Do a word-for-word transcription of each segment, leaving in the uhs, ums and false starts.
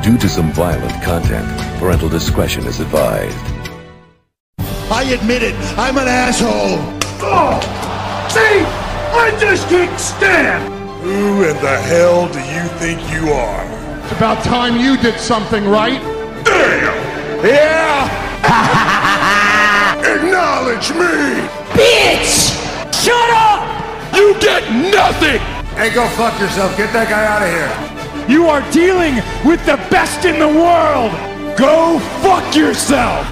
Due to some violent content, parental discretion is advised. I admit it, I'm an asshole. Oh, see, I just can't stand. Who in the hell do you think you are? It's about time you did something right. Damn! Yeah! Acknowledge me! Bitch! Shut up! You get nothing! Hey, go fuck yourself. Get that guy out of here. You are dealing with the best in the world! Go fuck yourself!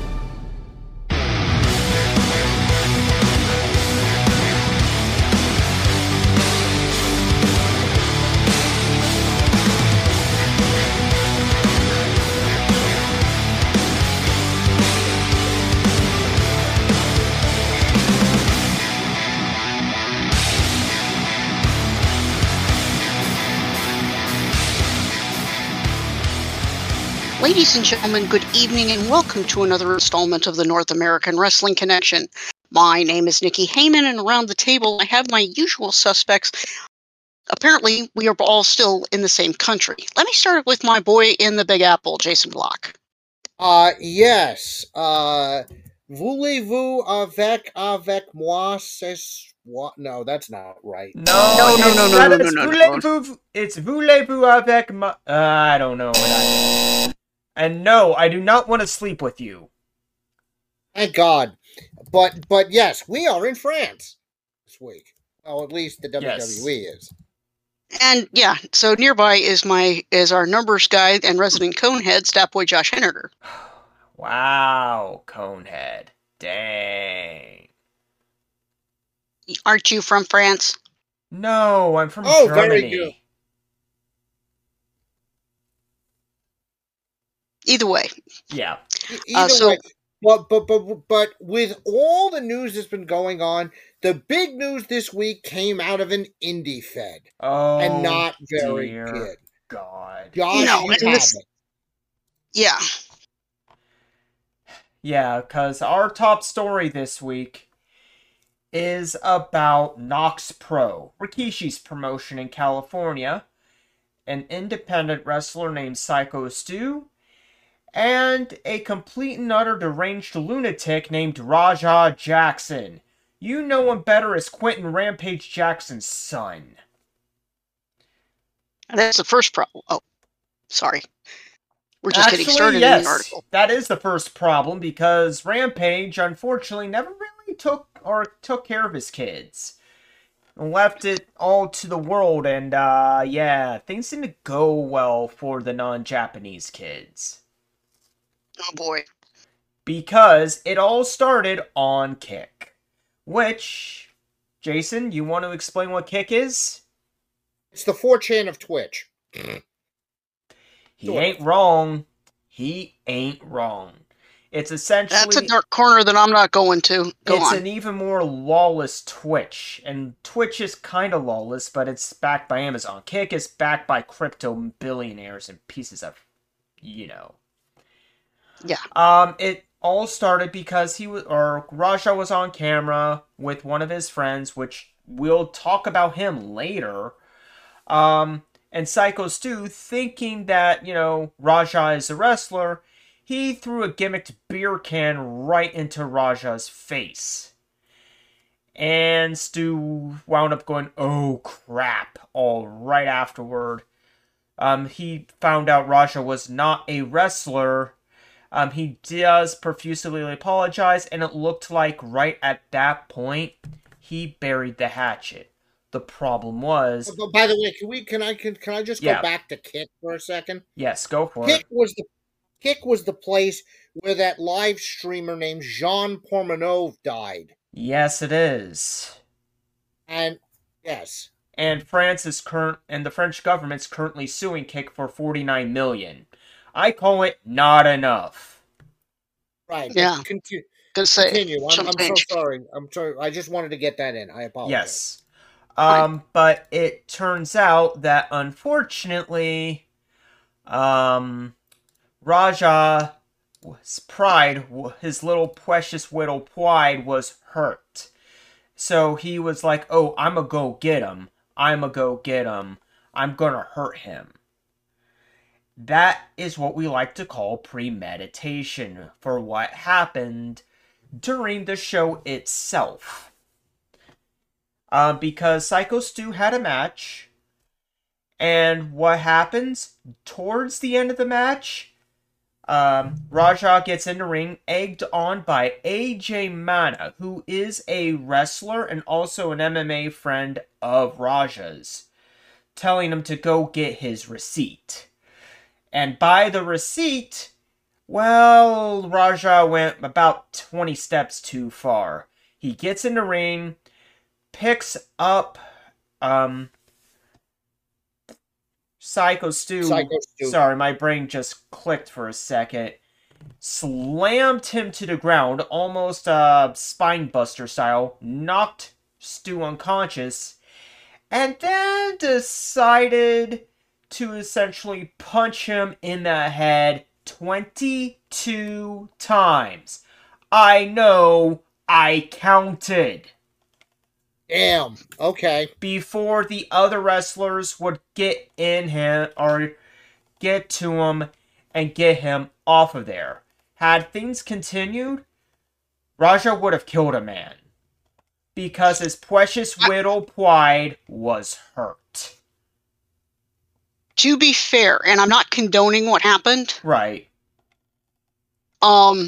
Ladies and gentlemen, good evening and welcome to another installment of the North American Wrestling Connection. My name is Nikki Heyman, and around the table I have my usual suspects. Apparently, we are all still in the same country. Let me start with my boy in the Big Apple, Jason Block. Uh, yes. Uh, voulez-vous avec, avec moi, c'est what? No, that's not right. No, No, no, no, no, no, it's no, no, no. voulez-vous, it's voulez-vous avec moi. Uh, I don't know what I And no, I do not want to sleep with you. Thank God. But, but yes, we are in France this week. Well, at least the W W E Yes. is. And yeah, so nearby is my is our numbers guy and resident Conehead, Statboy Josh Hennerter. Wow, Conehead. Dang. Aren't you from France? No, I'm from Oh, Germany. very good. Either way. Yeah. E- Uh, Either so- way, but, but, but, but with all the news that's been going on, the big news this week came out of an indie fed. Oh, and not very dear good. God. Josh, No, you and have this- it. Yeah. Yeah, because our top story this week is about Nox Pro, Rikishi's promotion in California, an independent wrestler named Psycho Stu, and a complete and utter deranged lunatic named Raja Jackson. You know him better as Quentin Rampage Jackson's son. And that's the first problem. Oh, sorry. We're just Actually, getting started yes, in the article. that is the first problem, because Rampage, unfortunately, never really took or took care of his kids. Left it all to the world, and, uh, yeah, things didn't go well for the non-Japanese kids. Oh boy. Because it all started on Kick. Which, Jason, you want to explain what Kick is? It's the four chan of Twitch. He Sure. ain't wrong. He ain't wrong. It's essentially... That's a dark corner that I'm not going to. Go it's on. an even more lawless Twitch. And Twitch is kind of lawless, but it's backed by Amazon. Kick is backed by crypto billionaires and pieces of, you know. Yeah. Um, it all started because he was, or Raja was on camera with one of his friends, which we'll talk about him later. Um, and Psycho Stu, thinking that, you know, Raja is a wrestler, he threw a gimmicked beer can right into Raja's face. And Stu wound up going, oh crap, all right afterward. Um, he found out Raja was not a wrestler. Um, he does profusely apologize, and it looked like right at that point, he buried the hatchet. The problem was... But by the way, can we? Can I? Can, can I just go Yeah. back to Kick for a second? Yes, go for Kick it. was the Kick was the place where that live streamer named Jean Pormanov died. Yes, it is. And yes, And France is current, and the French government's currently suing Kick for forty-nine million dollars. I call it not enough. right. but Yeah. Continue. Gonna say. continue. I'm, some I'm so change. sorry. I'm sorry. I just wanted to get that in. I apologize. Yes. Um, but it turns out that unfortunately, um, Raja's pride, his little precious little pride was hurt. So he was like, oh, I'm gonna go get him. I'm gonna go get him. I'm gonna hurt him. That is what we like to call premeditation for what happened during the show itself. Uh, because Psycho Stu had a match, and what happens towards the end of the match, um, Raja gets in the ring, egged on by A J Mana, who is a wrestler and also an M M A friend of Raja's, telling him to go get his receipt. And by the receipt, well, Raja went about twenty steps too far. He gets in the ring, picks up um, Psycho Stu. Psycho Stu. Sorry, my brain just clicked for a second. Slammed him to the ground, almost uh, spine buster style. Knocked Stu unconscious. And then decided to essentially punch him in the head twenty-two times. I know, I counted. Damn. Okay. Before the other wrestlers would get in him or get to him and get him off of there. Had things continued, Raja would have killed a man. Because his precious little pride was hurt. To be fair, and I'm not condoning what happened. Right. Um,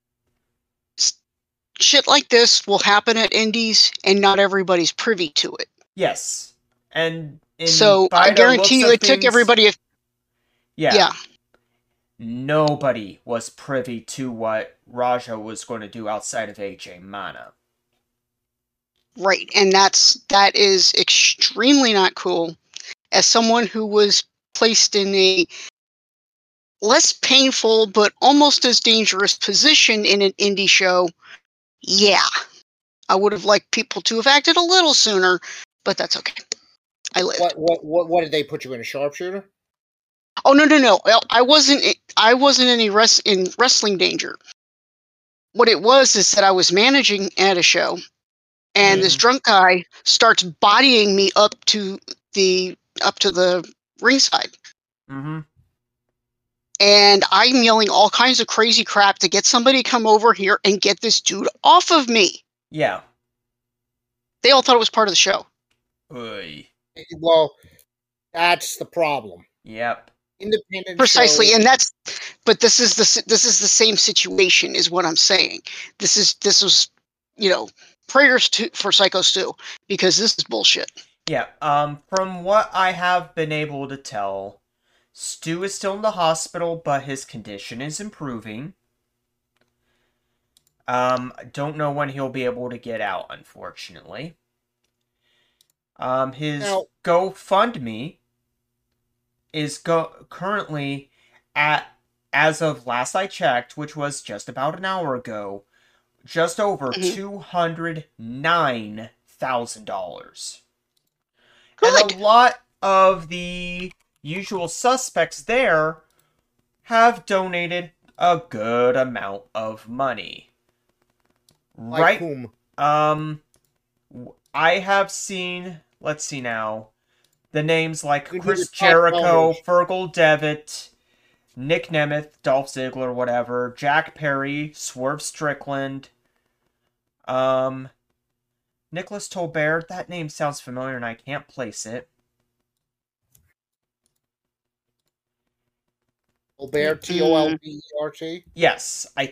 shit like this will happen at indies, and not everybody's privy to it. Yes. And in so I guarantee you, it things, took everybody. A, yeah. Yeah. Nobody was privy to what Raja was going to do outside of A J Mana. Right, and that's that is extremely not cool. As someone who was placed in a less painful but almost as dangerous position in an indie show, yeah, I would have liked people to have acted a little sooner, but that's okay. I lived. What what what, what did they put you in, a sharpshooter? Oh no no no! I wasn't. I wasn't any res- in wrestling danger. What it was is that I was managing at a show. And mm. this drunk guy starts bodying me up to the up to the ringside. Mm-hmm. And I'm yelling all kinds of crazy crap to get somebody to come over here and get this dude off of me. Yeah. They all thought it was part of the show. Oy. Well, that's the problem. Yep. Independent Precisely, shows. and that's. But this is the this is the same situation, is what I'm saying. This is this was, you know. Prayers to, for Psycho Stu, because this is bullshit. Yeah, um, from what I have been able to tell, Stu is still in the hospital, but his condition is improving. Um, don't know when he'll be able to get out, unfortunately. Um, his now, GoFundMe is go- currently at, as of last I checked, which was just about an hour ago, just over mm-hmm. two hundred nine thousand dollars. And a lot of the usual suspects there have donated a good amount of money. Like right? Whom? Um, I have seen, let's see now, the names like Could Chris Jericho, Fergal Devitt, Nick Nemeth, Dolph Ziggler, whatever, Jack Perry, Swerve Strickland, um, Nicholas Tolbert. That name sounds familiar and I can't place it. Tolbert, T O L B E R T? Yes, I...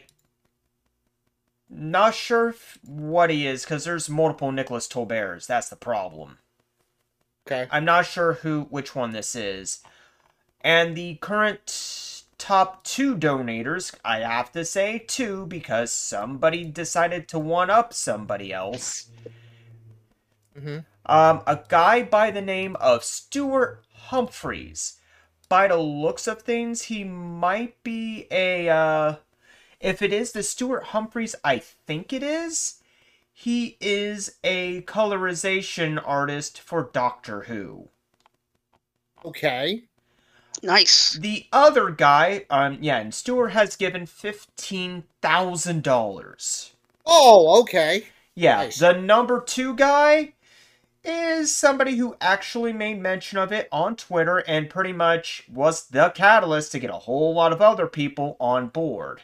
Not sure if, what he is, because there's multiple Nicholas Tolberts. That's the problem. Okay. I'm not sure who, which one this is. And the current top two donators, I have to say two, because somebody decided to one-up somebody else. Mm-hmm. Um, a guy by the name of Stuart Humphreys. By the looks of things, he might be a, uh... If it is the Stuart Humphreys, I think it is. He is a colorization artist for Doctor Who. Okay. Nice. The other guy, um, yeah, and Stuart has given fifteen thousand dollars. Oh, okay. Yeah, nice. The number two guy is somebody who actually made mention of it on Twitter and pretty much was the catalyst to get a whole lot of other people on board.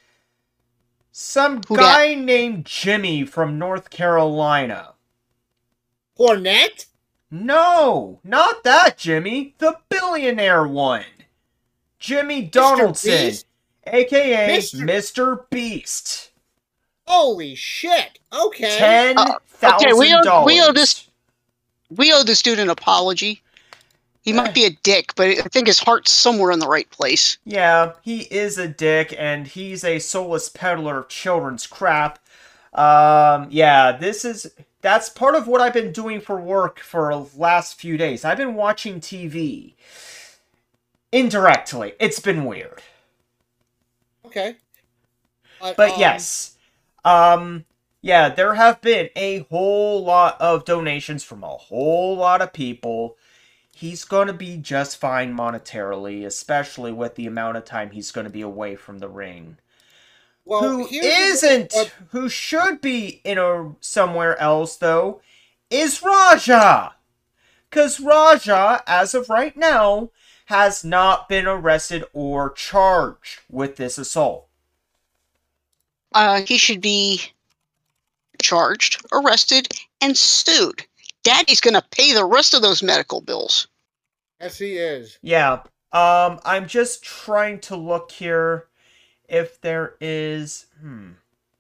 Some Who guy dat? named Jimmy from North Carolina. Cornette? No, not that Jimmy. The billionaire one. Jimmy Donaldson, Beast? aka Mister Mister Beast. Holy shit. Okay. Ten Uh, thousand okay, we owe, dollars. we owe this we owe this dude an apology. He might be a dick, but I think his heart's somewhere in the right place. Yeah, he is a dick, and he's a soulless peddler of children's crap. Um, yeah, this is... That's part of what I've been doing for work for the last few days. I've been watching T V. Indirectly. It's been weird. Okay. But, But um, yes. Um, yeah, there have been a whole lot of donations from a whole lot of people. He's going to be just fine monetarily, especially with the amount of time he's going to be away from the ring. Well, Who here's the- isn't, uh, who should be in a somewhere else, though, is Raja. Because Raja, as of right now, has not been arrested or charged with this assault. Uh, he should be charged, arrested, and sued. Daddy's gonna pay the rest of those medical bills. Yes, he is. Yeah, um, I'm just trying to look here if there is... Hmm.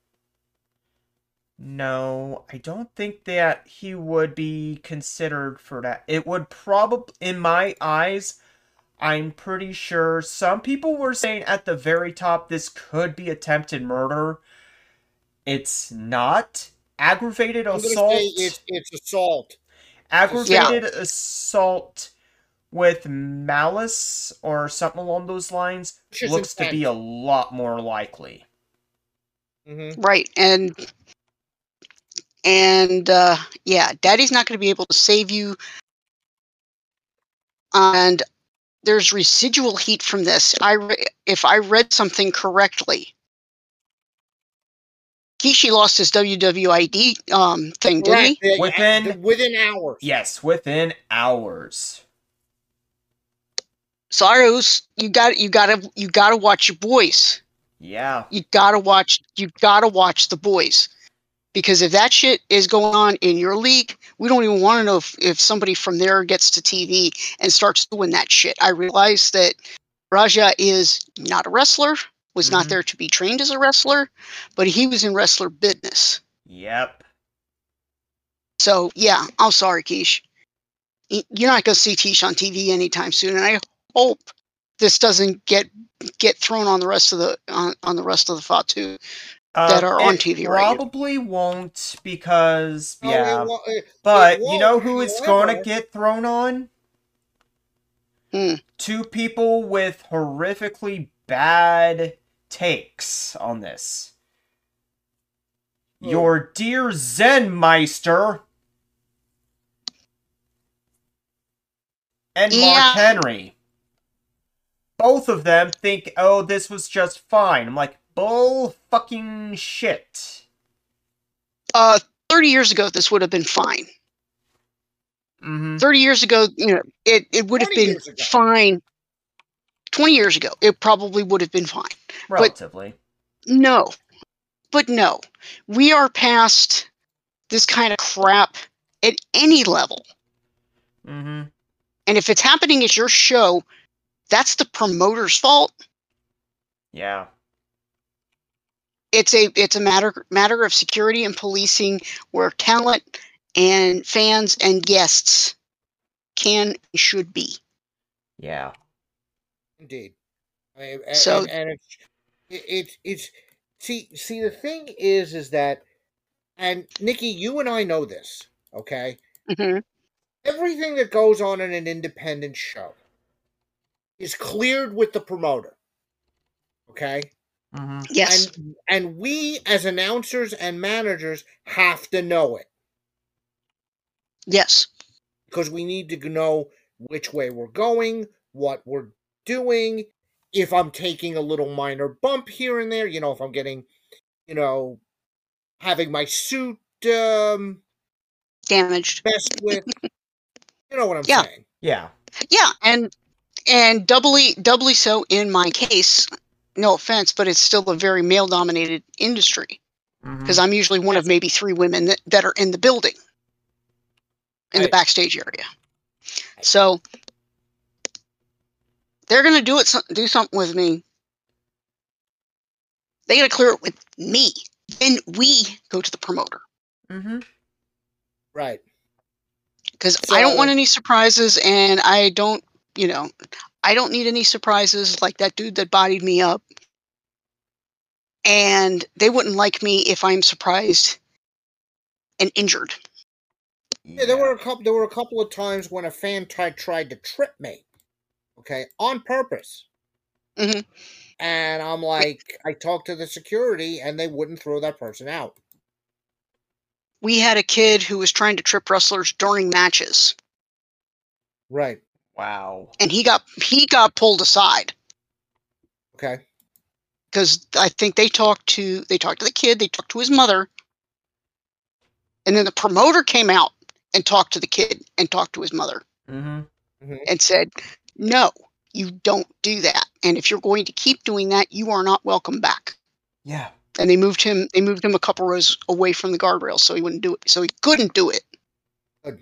No, I don't think that he would be considered for that. It would probably, in my eyes, I'm pretty sure some people were saying at the very top this could be attempted murder. It's not. Aggravated I'm gonna assault. say it's, it's assault. Aggravated assault with malice or something along those lines Malicious looks to be intent. a lot more likely. Mm-hmm. Right, and and uh, yeah, Daddy's not going to be able to save you. And there's residual heat from this. I re- if I read something correctly, Kishi lost his W W I D um, thing, didn't Correct. he? Yeah, Within- within hours. Yes, within hours. Saros, you got you got to you got to watch your boys. Yeah. You got to watch you got to watch the boys, because if that shit is going on in your league, we don't even want to know if, if somebody from there gets to T V and starts doing that shit. I realize that Raja is not a wrestler, was not Mhm. there to be trained as a wrestler, but he was in wrestler business. Yep. So yeah, I'm sorry, Keish. Y- You're not going to see Keish on T V anytime soon, and I hope this doesn't get get thrown on the rest of the on, on the rest of the Fatu. That are on it T V right now. probably won't because, No, yeah. it wo- it- But it you know won't, who it's however- going to get thrown on? Hmm. Two people with horrifically bad takes on this. Who? Your dear Zen Meister and Mark Yeah. Henry. Both of them think, oh, this was just fine. I'm like, bull fucking shit. Uh, thirty years ago, this would have been fine. Mm-hmm. Thirty years ago, you know, it, it would have twenty been years ago. fine. Twenty years ago, it probably would have been fine. Relatively. No, but no, we are past this kind of crap at any level. Mm-hmm. And if it's happening at your show, that's the promoter's fault. Yeah. It's a it's a matter matter of security and policing, where talent and fans and guests can and should be. Yeah. Indeed. I mean, and, So- and, and it's, it, it's it's see see the thing is is that, and Nikki, you and I know this, okay? Mhm. Everything that goes on in an independent show is cleared with the promoter, okay? Mm-hmm. Yes. And and we as announcers and managers have to know it, Yes. because we need to know which way we're going, what we're doing, if I'm taking a little minor bump here and there, you know, if I'm getting, you know, having my suit um damaged. Messed with. You know what I'm Yeah. saying? Yeah. Yeah, and and doubly doubly so in my case. No offense, but it's still a very male-dominated industry because Mhm. I'm usually one of maybe three women that, that are in the building, in the Right. backstage area. So they're gonna do it, so- do something with me. They gotta clear it with me. Then we go to the promoter Mhm. Right. because I don't want So- any surprises, and I don't, you know, I don't need any surprises like that dude that bodied me up. And they wouldn't like me if I'm surprised and injured. Yeah, there were a couple. There were a couple of times when a fan tried tried to trip me, okay, on purpose. Mhm. And I'm like, I talked to the security, and they wouldn't throw that person out. We had a kid who was trying to trip wrestlers during matches, Right. Wow. and he got he got pulled aside Okay. because I think they talked to they talked to the kid, they talked to his mother, and then the promoter came out and talked to the kid and talked to his mother Mm-hmm. Mm-hmm. and said, "No, you don't do that. And if you're going to keep doing that, you are not welcome back." Yeah. And they moved him. They moved him a couple rows away from the guardrails so he wouldn't do it. So he couldn't do it. Good.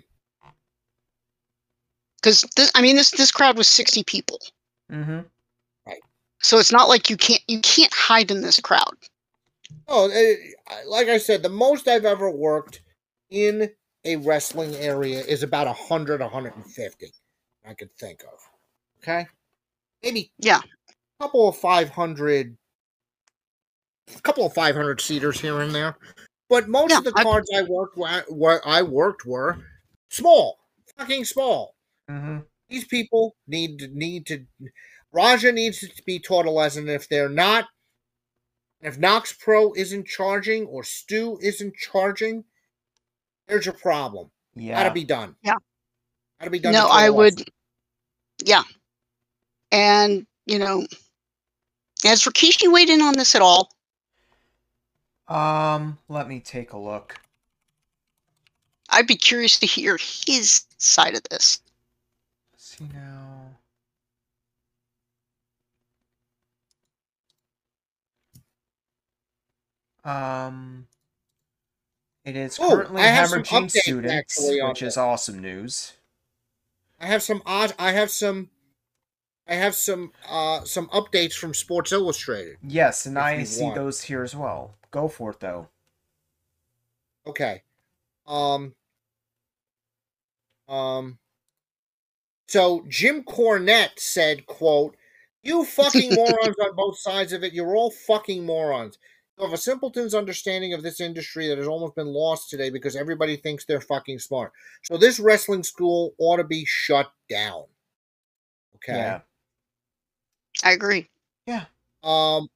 Because I mean, this this crowd was sixty people. Mm-hmm. So it's not like you can't you can't hide in this crowd. Oh, it, like I said, the most I've ever worked in a wrestling area is about one hundred, one hundred fifty I could think of. Okay? Maybe Yeah. a couple of five hundred, a couple of five hundred seaters here and there. But most Yeah, of the I- cards I worked where, where I worked were small, fucking small. Mm-hmm. These people need need to. Raja needs to be taught a lesson. If they're not, if Knox Pro isn't charging or Stu isn't charging, there's your problem. Yeah. Gotta be done. Yeah. Gotta be done. No, to taught a I would. lesson. Yeah. And you know, has Rikishi weighed in on this at all? Um, let me take a look. I'd be curious to hear his side of this. Let's see now. Um, it is Oh, currently I have some hemorrhaging updates, students, actually, on which is this. awesome news. I have some odd. I have some. I have some. Uh, some updates from Sports Illustrated. Yes, and If I you see want. those here as well. Go for it, though. Okay. Um. Um. So Jim Cornette said, "quote You fucking morons on both sides of it. You're all fucking morons. You have a simpleton's understanding of this industry that has almost been lost today because everybody thinks they're fucking smart. So this wrestling school ought to be shut down." Okay. Yeah. I agree. Yeah. Um.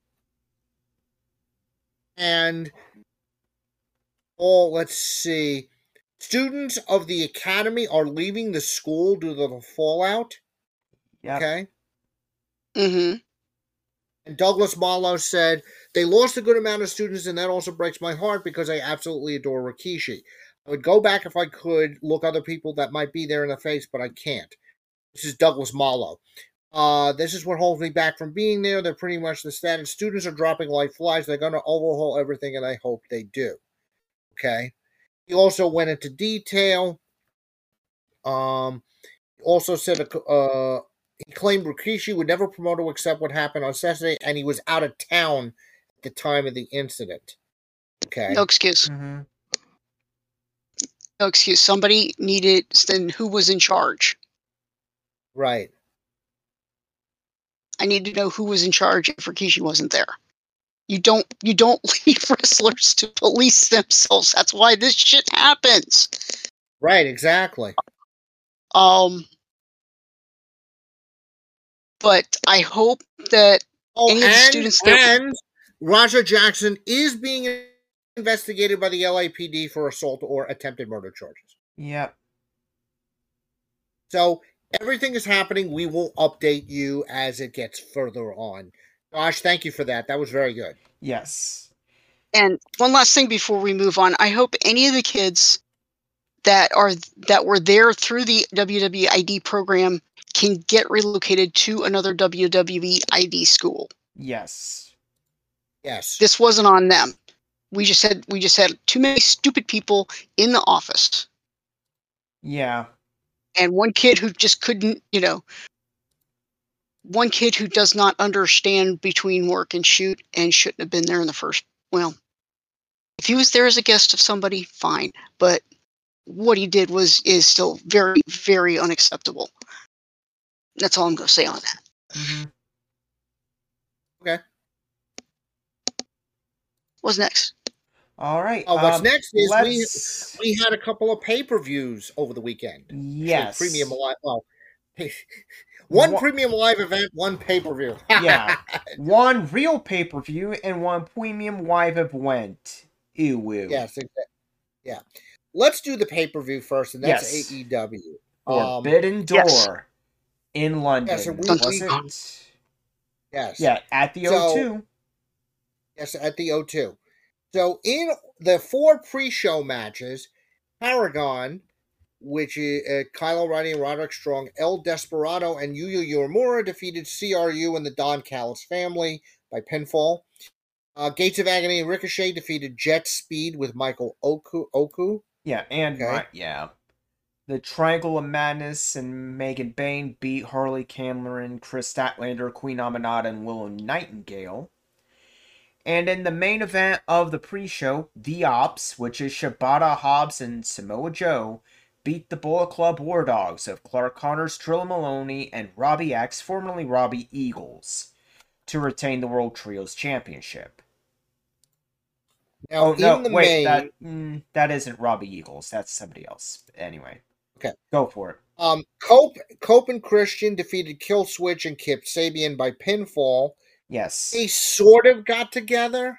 And oh, let's see. Students of the academy are leaving the school due to the fallout. Yep. Okay. Mm-hmm. And Douglas Marlowe said, "They lost a good amount of students, and that also breaks my heart because I absolutely adore Rikishi. I would go back if I could look other people that might be there in the face, but I can't." This is Douglas Marlowe. Uh, this is what holds me back from being there. They're pretty much the status. Students are dropping like flies. They're going to overhaul everything, and I hope they do. Okay. He also went into detail. Um, he also said uh, he claimed Rikishi would never promote or accept what happened on Saturday, and he was out of town at the time of the incident. Okay. No excuse. Mm-hmm. No excuse. Somebody needed. Then who was in charge? Right. I need to know who was in charge if Rikishi wasn't there. You don't. You don't leave wrestlers to police themselves. That's why this shit happens. Right. Exactly. Um. But I hope that Oh, any of the and, students that and Raja Jackson is being investigated by the L A P D for assault or attempted murder charges. Yep. So everything is happening. We will update you as it gets further on. Josh, thank you for that. That was very good. Yes. And one last thing before we move on. I hope any of the kids that are that were there through the W W E I D program can get relocated to another W W E I D school. Yes. Yes. This wasn't on them. We just had we just had too many stupid people in the office. Yeah. And one kid who just couldn't, you know, one kid who does not understand between work and shoot and shouldn't have been there in the first. Well, if he was there as a guest of somebody, fine. But what he did was is still very, very unacceptable. That's all I'm going to say on that. Mm-hmm. Okay. What's next? All right. Oh, what's um, next is let's... we we had a couple of pay-per-views over the weekend. Yes. Actually, premium live. Well, one What? premium live event, one pay-per-view. Yeah. One real pay-per-view and one premium live event. Ew. Ew. Yes. Exactly. Yeah. Let's do the pay-per-view first, and that's Yes. A E W. Forbidden Door yes. in London. Yes, we- was we- it? Yes. Yeah, at the So- O two. Yes, at the O two. So in the four pre-show matches, Paragon, which is uh, Kyle O'Reilly and Roderick Strong, El Desperado, and Yuya Uemura defeated C R U and the Don Callis family by pinfall. Uh, Gates of Agony and Ricochet defeated Jet Speed with Michael Oku. Oku. Yeah, and Okay. right, yeah. The Triangle of Madness and Megan Bain beat Harley Cameron, Chris Statlander, Queen Aminata, and Willow Nightingale. And in the main event of the pre-show, The Ops, which is Shibata, Hobbs, and Samoa Joe, beat the Bullet Club War Dogs of Clark Connors, Trilla Maloney, and Robbie X, formerly Robbie Eagles, to retain the World Trios Championship. Now, Oh, no, in the wait, main, that, mm, that isn't Robbie Eagles. That's somebody else. Anyway. Okay. Go for it. um, Cope, Cope and Christian defeated Kill Switch and Kip Sabian by pinfall. Yes. They sort of got together.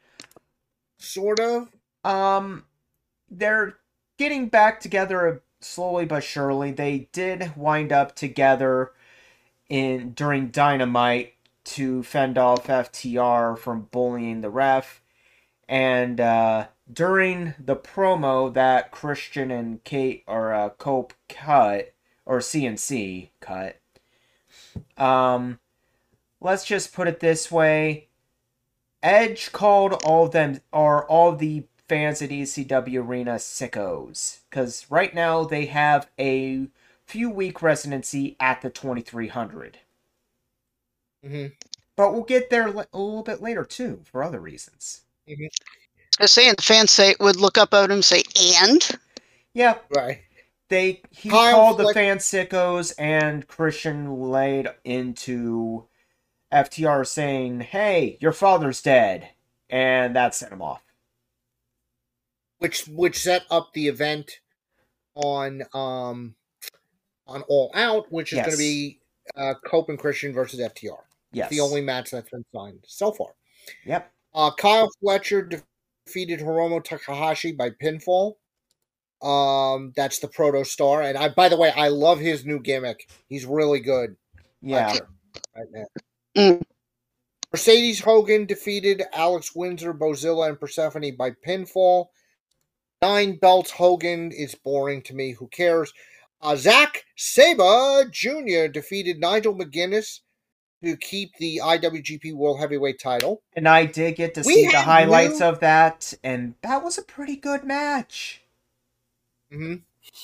Sort of. Um, they're getting back together slowly but surely. They did wind up together in during Dynamite to fend off F T R from bullying the ref. And uh, during the promo that Christian and Kate or uh, Cope cut, or C N C cut, um, let's just put it this way: Edge called all of them, or all of the fans at E C W Arena, sickos, because right now they have a few week residency at the twenty-three hundred. Mm-hmm. But we'll get there a little bit later too, for other reasons. Mm-hmm. I was saying the fans say would look up at him and say, and? Yeah, Right. they he Kyle called the Fleck- fans sickos, and Christian laid into F T R saying, "Hey, your father's dead," and that sent him off. Which which set up the event on um on All Out, which is Yes. going to be uh, Cope and Christian versus F T R. Yes. The only match that's been signed so far. Yep. Uh, Kyle Fletcher defeated Hiromu Takahashi by pinfall. Um, that's the Proto Star, and I. By the way, I love his new gimmick. He's really good. Yeah. Fletcher, right now. Mm. Mercedes Hogan defeated Alex Windsor, Bozilla, and Persephone by pinfall. Nine belts Hogan is boring to me. Who cares? Uh, Zack Sabre Junior defeated Nigel McGuinness to keep the I W G P World Heavyweight title. And I did get to We see the have highlights new- of that, and that was a pretty good match. Mm-hmm.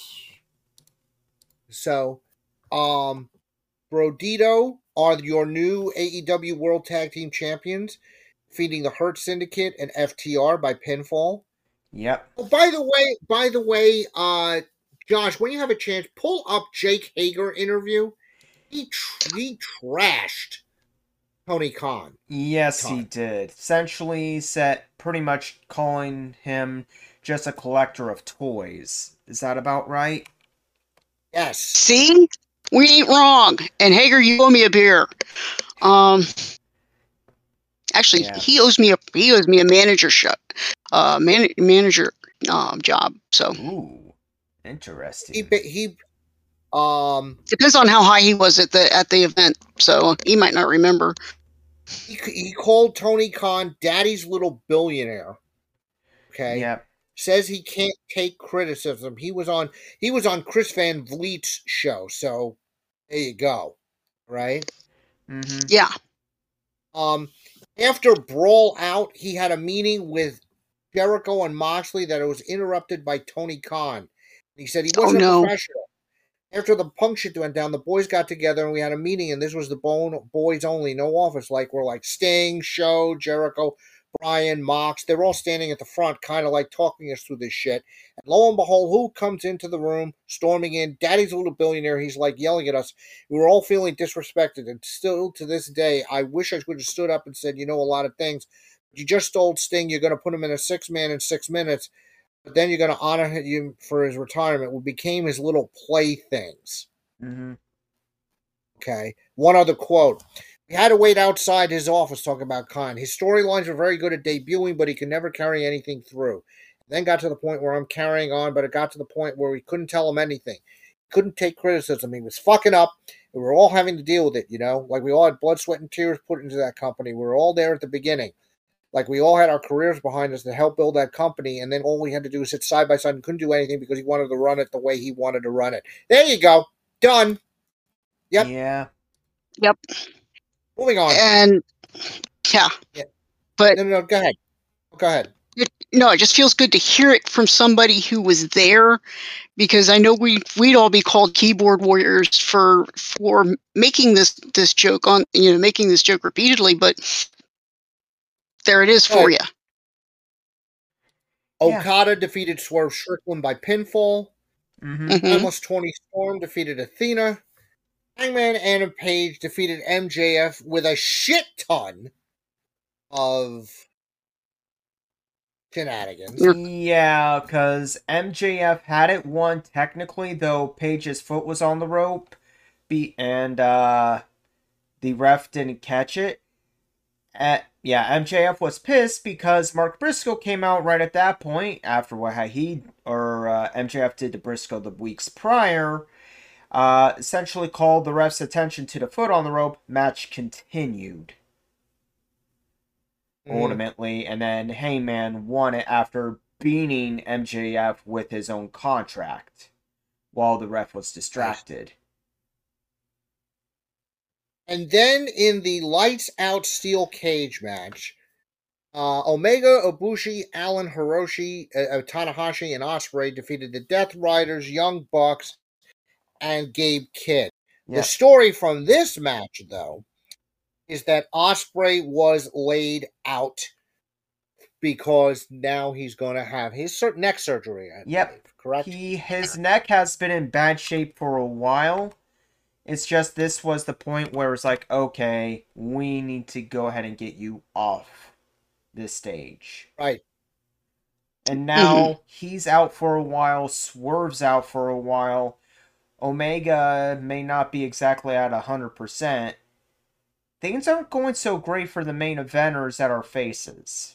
So, um, Brodito are your new A E W World Tag Team Champions, defeating the Hurt Syndicate and F T R by pinfall. Yep. Oh, by the way, by the way, uh, Josh, when you have a chance, pull up Jake Hager interview. He tr- he trashed Tony Khan. Yes, he Time. did. Essentially, set pretty much calling him just a collector of toys. Is that about right? Yes. See? We ain't wrong. And Hager, you owe me a beer. Um, actually, Yeah. he owes me a he owes me a manager shot, uh, man, manager um job. So Ooh, interesting. He ba- he um depends on how high he was at the at the event. So he might not remember. he, he called Tony Khan Daddy's little billionaire. Okay. Yep. says he can't take criticism. He was on he was on Chris Van Vliet's show, so there you go. Right? Mm-hmm. Yeah. Um, after Brawl Out, he had a meeting with Jericho and Moxley that it was interrupted by Tony Khan. He said he wasn't oh, no. a professional. After the Punk shit went down, the boys got together and we had a meeting, and this was the bone boys only, no office. Like we're like Sting, Show, Jericho, Brian, Mox. They're all standing at the front, kind of like talking us through this shit. And lo and behold, who comes into the room, storming in? Daddy's a little billionaire. He's like yelling at us. We were all feeling disrespected, and still to this day, I wish I would have stood up and said, you know, a lot of things. You just stole Sting. You're going to put him in a six-man in six minutes. But then you're going to honor him for his retirement. We became his little playthings. Mm-hmm. Okay. One other quote. We had to wait outside his office talking about Khan. His storylines were very good at debuting, but he could never carry anything through. Then got to the point where I'm carrying on, but it got to the point where we couldn't tell him anything. He couldn't take criticism. He was fucking up. We were all having to deal with it, you know? Like we all had blood, sweat, and tears put into that company. We were all there at the beginning. Like, we all had our careers behind us to help build that company, and then all we had to do was sit side by side and couldn't do anything because he wanted to run it the way he wanted to run it. There you go. Done. Yep. Yeah. Yep. Moving on. And, yeah. yeah. But... No, no, no, go ahead. Go ahead. It, no, it just feels good to hear it from somebody who was there, because I know we we'd all be called keyboard warriors for for making this this joke on you know making this joke repeatedly, but there it is for right. you. Okada yeah. defeated Swerve Strickland by pinfall. Mm-hmm. Mm-hmm. Almost twenty Storm defeated Athena. Hangman Adam Page defeated M J F with a shit ton of shenanigans. Yeah, because M J F had it won technically, though Page's foot was on the rope, be and uh, the ref didn't catch it. At, yeah, M J F was pissed because Mark Briscoe came out right at that point after what he or uh, M J F did to Briscoe the weeks prior. Uh, essentially called the ref's attention to the foot on the rope. Match continued. Mm. Ultimately, and then Hangman won it after beating M J F with his own contract while the ref was distracted. And then in the lights out steel cage match, uh, Omega, Ibushi, Allen, Hiroshi, uh, Tanahashi, and Ospreay defeated the Death Riders, Young Bucks, and Gabe Kidd. Yeah. The story from this match, though, is that Ospreay was laid out because now he's going to have his sur- neck surgery. I yep. believe, correct? He, his neck has been in bad shape for a while. It's just this was the point where it's like, okay, we need to go ahead and get you off this stage. Right. And now mm-hmm. he's out for a while, Swerve's out for a while. Omega may not be exactly at one hundred percent. Things aren't going so great for the main eventers at our faces.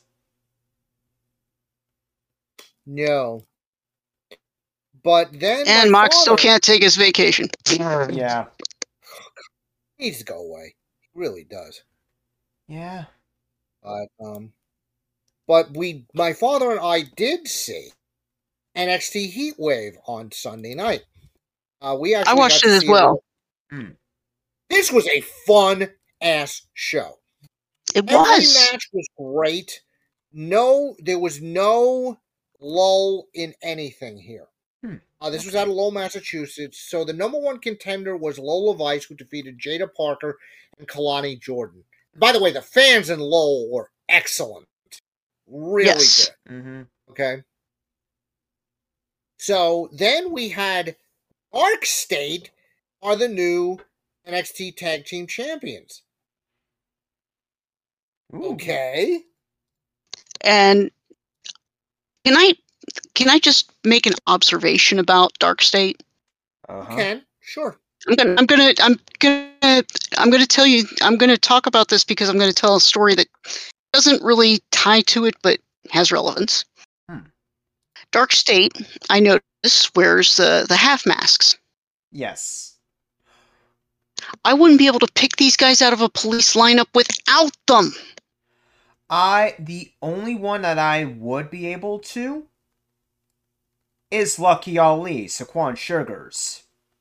No. But then... And Mox still can't take his vacation. Yeah. He needs to go away. He really does. Yeah. But, um... But we... My father and I did see N X T Heatwave on Sunday night. Uh, we actually I watched it as well. Mm. This was a fun-ass show. It Every was. Every match was great. No... There was no lull in anything here. Hmm. Uh, this was out of Lowell, Massachusetts. So the number one contender was Lola Vice, who defeated Jada Parker and Kalani Jordan. By the way, the fans in Lowell were excellent. Really yes. good. Mm-hmm. Okay. So then we had Dark State are the new N X T Tag Team Champions. Ooh. Okay. And can I can I just make an observation about Dark State? Uh-huh. You can, sure. I'm gonna I'm gonna I'm gonna I'm gonna tell you I'm gonna talk about this because I'm gonna tell a story that doesn't really tie to it but has relevance. Hmm. Dark State, I noticed, wears the the half masks. Yes. I wouldn't be able to pick these guys out of a police lineup without them. I the only one that I would be able to is Lucky Ali, Saquon Sugars.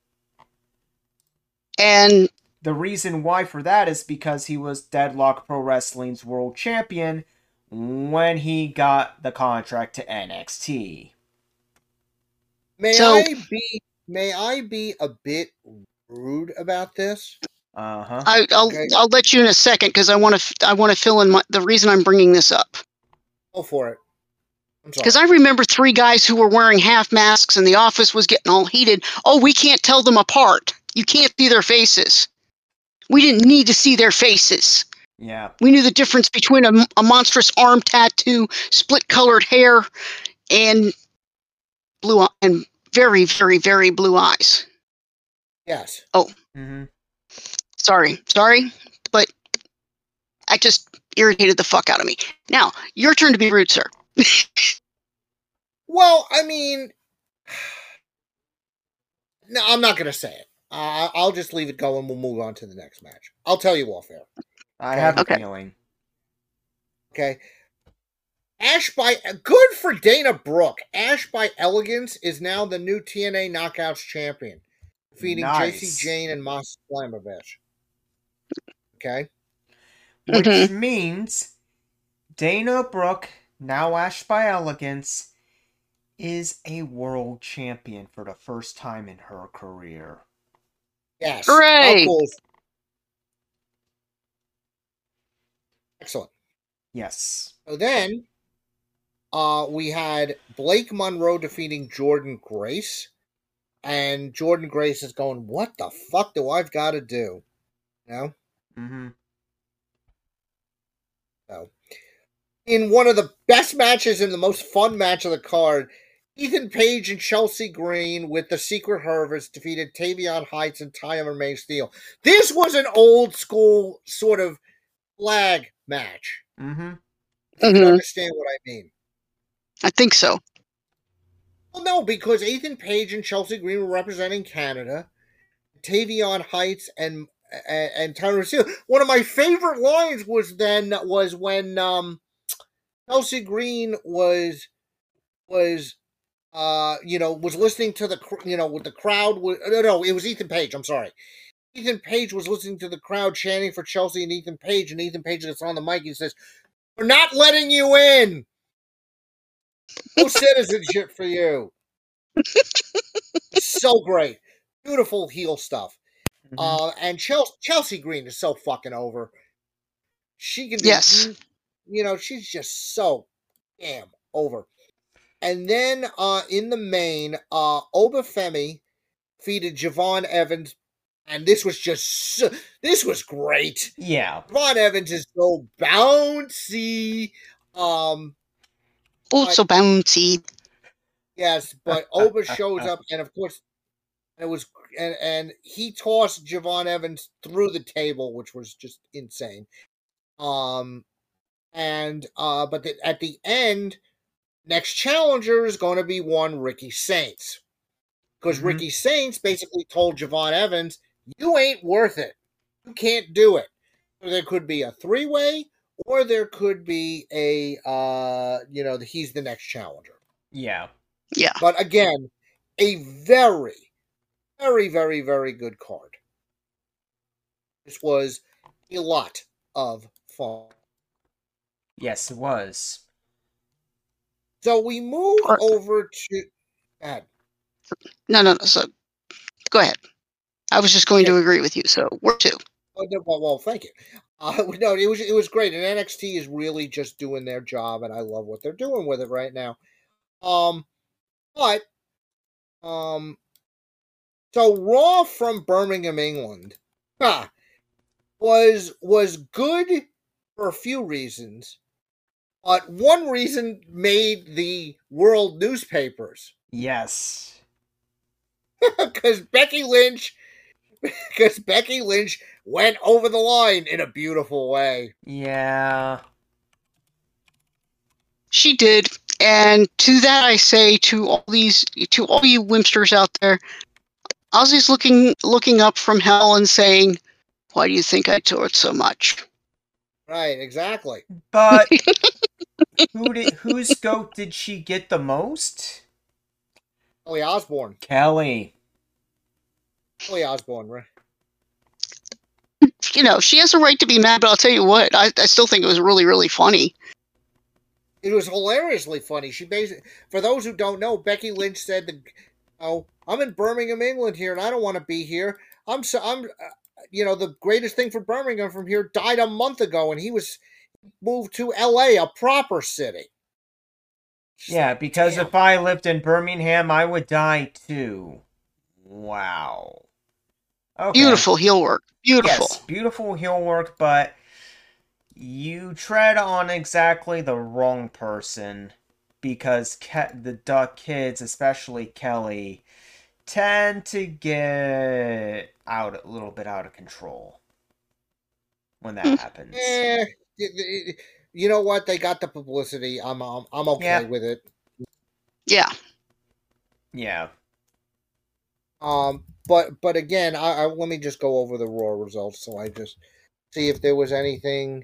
And the reason why for that is because he was Deadlock Pro Wrestling's world champion when he got the contract to N X T. May So- I be may I be a bit rude about this? Uh-huh. I, I'll Okay. I'll let you in a second because I want to I want to fill in my, the reason I'm bringing this up. Go for it. I'm sorry. Because I remember three guys who were wearing half masks and the office was getting all heated. Oh, we can't tell them apart. You can't see their faces. We didn't need to see their faces. Yeah. We knew the difference between a, a monstrous arm tattoo, split-colored hair, and blue eye- and very, very, very blue eyes. Yes. Mm-hmm. Sorry, sorry, but I just irritated the fuck out of me. Now, your turn to be rude, sir. Well, I mean, no, I'm not going to say it. Uh, I'll just leave it go and we'll move on to the next match. I'll tell you off air. I have Okay. a feeling. Okay. Ash by good for Dana Brooke. Ash by Elegance is now the new T N A Knockouts champion, defeating Nice. J C Jane and Mas Slamovich. Okay. Which Mhm. means Dana Brooke, now Ash by Elegance, is a world champion for the first time in her career. Yes. Hooray! How cool is- Excellent. Yes. So then, uh, we had Blake Monroe defeating Jordan Grace, and Jordan Grace is going, "What the fuck do I've got to do?" You know. Mm-hmm. So, in one of the best matches and the most fun match of the card, Ethan Page and Chelsea Green with the Secret Harvest defeated Tavion Heights and Tyler May Steele. This was an old school sort of flag match. Mm-hmm. If you Mhm. understand what I mean. I think so. Well, no, because Ethan Page and Chelsea Green were representing Canada. Tavion Heights and and, and Tyler Steele. One of my favorite lines was then was when um, Chelsea Green was was uh you know was listening to the cr- you know with the crowd was, no no it was Ethan Page. I'm sorry. Ethan Page was listening to the crowd chanting for Chelsea and Ethan Page, and Ethan Page gets on the mic and says, "We're not letting you in. No citizenship for you." So great. Beautiful heel stuff. Mm-hmm. Uh, and Chelsea, Chelsea Green is so fucking over. She can do, Yes. you know, she's just so damn over. And then uh, in the main, uh, Obafemi defeated Javon Evans, and this was just, so, this was great. Yeah. Javon Evans is so bouncy. Um, Oh, so bouncy. Yes, but Oba shows up, and of course, it was and and he tossed Javon Evans through the table, which was just insane. Um, and uh, but the, at the end, next challenger is going to be one Ricky Saints, because Mhm. Ricky Saints basically told Javon Evans, "You ain't worth it. You can't do it." So there could be a three way, or there could be a uh, you know, he's the next challenger. Yeah. Yeah. But again, a very, very, very, very good card. This was a lot of fun. Yes, it was. So we move Or- over to. Go ahead. No, no, no. So, go ahead. I was just going to agree with you. So, we're two. Oh, no, well, well, thank you. Uh, no, it was it was great, and N X T is really just doing their job, and I love what they're doing with it right now. Um, but um, so Raw from Birmingham, England, huh, was was good for a few reasons, but one reason made the world newspapers Yes. because Becky Lynch, because Becky Lynch went over the line in a beautiful way. Yeah. She did. And to that I say to all these to all you wimpsters out there, Ozzy's looking looking up from hell and saying, "Why do you think I tore it so much?" Right, exactly. But who did whose goat did she get the most? Kelly Osbourne. Kelly. Kelly Osbourne, right? You know, she has a right to be mad, but I'll tell you what, I, I still think it was really, really funny. It was hilariously funny. She basically, for those who don't know, Becky Lynch said, the, "Oh, I'm in Birmingham, England here, and I don't want to be here. I'm so I'm, uh, you know, the greatest thing for Birmingham from here died a month ago, and he was moved to L A, a proper city." Yeah, because Damn. if I lived in Birmingham, I would die too. Wow. Okay. Beautiful heel work. Beautiful. Yes, beautiful heel work, but you tread on exactly the wrong person because Ke- the Duck kids, especially Kelly, tend to get out a little bit out of control when that Mm. happens. Eh, you know what? They got the publicity. I'm I'm, I'm okay Yeah. with it. Yeah. Yeah. Um, but but again, I, I let me just go over the Raw results. So I just see if there was anything.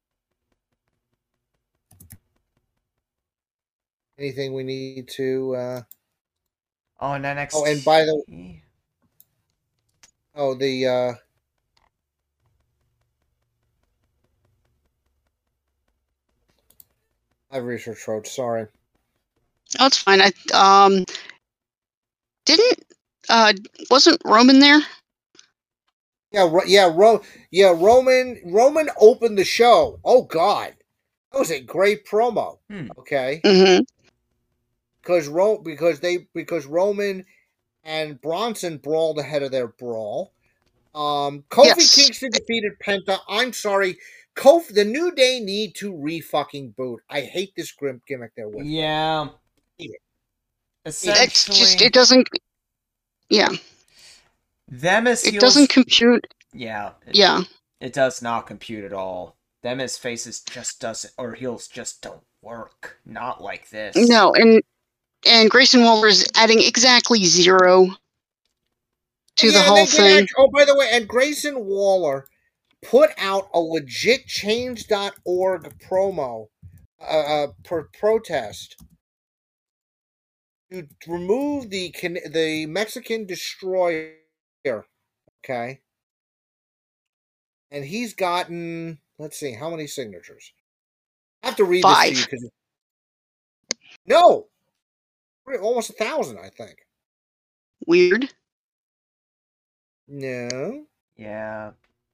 Anything we need to? Uh... Oh, and N X T. Oh, and by the oh the uh... I've researched road. Sorry. Oh, it's fine. I um didn't uh wasn't Roman there? Yeah, Ro- yeah, Ro- yeah. Roman Roman opened the show. Oh God, that was a great promo. Hmm. Okay. Mm-hmm. Because Ro- because they because Roman and Bronson brawled ahead of their brawl. Um, Kofi Yes. Kingston defeated Penta. I'm sorry, Kofi. The New Day need to re-fucking boot. I hate this grim gimmick they're with. Yeah. Yeah. Essentially, It's just it doesn't. Yeah. them as It heels, doesn't compute. Yeah. It, Yeah. It does not compute at all. Them as faces just doesn't, or heels just don't work. Not like this. No, and and Grayson Waller is adding exactly zero to Yeah, the and whole they did thing. act- oh, by the way, and Grayson Waller put out a legit change dot org promo, uh, uh, per protest to remove the Can- the Mexican destroyer. Okay, and he's gotten, let's see, how many signatures? I have to read Five. this to you because no, almost a thousand, I think. Weird. No. Yeah.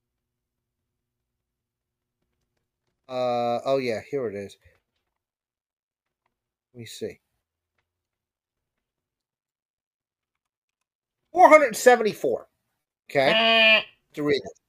Uh oh yeah, here it is. Let me see. four hundred seventy-four. Okay. To read it.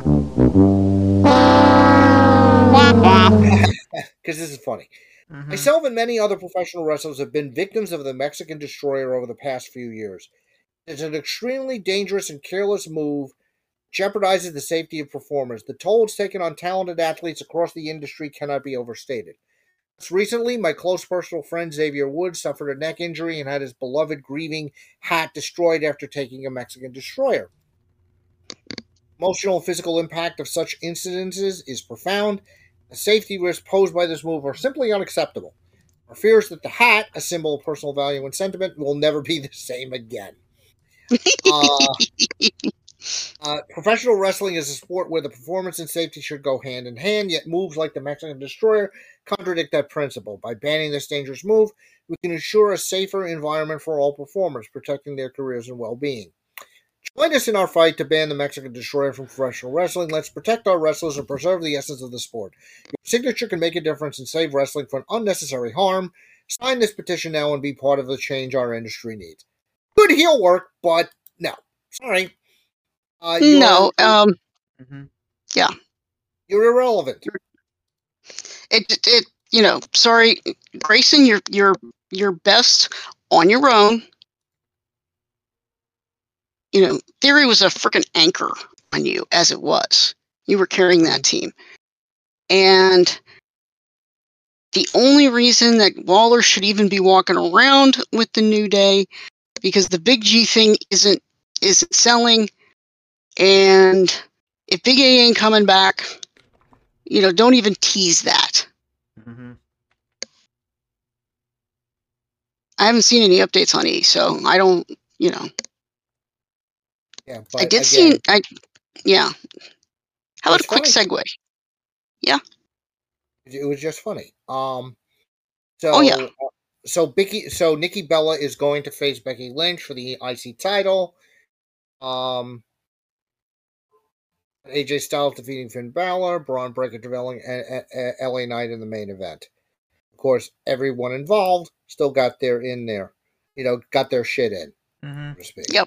Because this is funny. Mhm. Myself and many other professional wrestlers have been victims of the Mexican Destroyer over the past few years. It's an extremely dangerous and careless move, jeopardizes the safety of performers. The toll it's taken on talented athletes across the industry cannot be overstated. Just recently, my close personal friend Xavier Woods suffered a neck injury and had his beloved grieving hat destroyed after taking a Mexican Destroyer. Emotional and physical impact of such incidences is profound. The safety risks posed by this move are simply unacceptable. Our fears that the hat, a symbol of personal value and sentiment, will never be the same again. Uh, uh, professional wrestling is a sport where the performance and safety should go hand in hand, yet moves like the Mexican Destroyer contradict that principle. By banning this dangerous move, we can ensure a safer environment for all performers, protecting their careers and well-being. Join us in our fight to ban the Mexican Destroyer from professional wrestling. Let's protect our wrestlers and preserve the essence of the sport. Your signature can make a difference and save wrestling from unnecessary harm. Sign this petition now and be part of the change our industry needs. Good heel work, but no. Sorry. Uh, you're, No. Um. Mhm. Yeah. You're irrelevant. It. It. You know. Sorry, Grayson. You're. You're. You're best on your own. You know, Theory was a freaking anchor on you as it was. You were carrying that team. And the only reason that Waller should even be walking around with the New Day, because the Big G thing isn't isn't selling, and if Big A ain't coming back, you know, don't even tease that. Mhm. I haven't seen any updates on E, so I don't, you know. Yeah, but I did again, see, I, yeah. How about a it's quick funny. segue? Yeah. It was just funny. Um, so Oh, yeah. uh, so Becky, so Nikki Bella is going to face Becky Lynch for the I C title. Um, A J Styles defeating Finn Balor, Braun Breaker developing L A Knight in the main event. Of course, everyone involved still got their in there, you know, got their shit in, Mm-hmm. so to speak. Yep.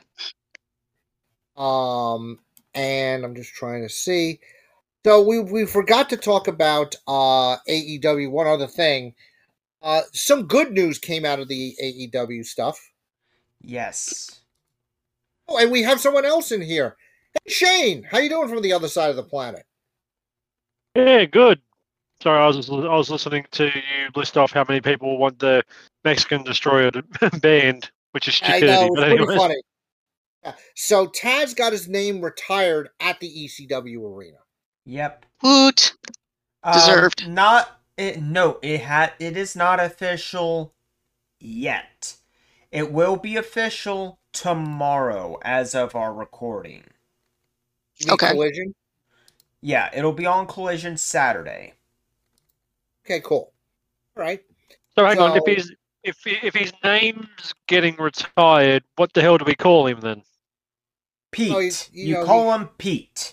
Um, and I'm just trying to see. So we we forgot to talk about uh, A E W. One other thing, uh, some good news came out of the A E W stuff. Yes. Oh, and we have someone else in here. Hey, Shane, how you doing from the other side of the planet? Yeah, good. Sorry, I was I was listening to you list off how many people want the Mexican Destroyer banned, which is I stupidity. know, it's But pretty anyway, funny. Yeah. So Taz got his name retired at the E C W arena. Yep. Woot. Deserved. Um, not it. No, it had. It is not official yet. It will be official tomorrow, as of our recording. You mean Okay. Collision? Yeah, it'll be on Collision Saturday. Okay, cool. All right. so hang on. So- If his if if his name's getting retired, what the hell do we call him then? Pete. Oh, you- you you know, call him Pete.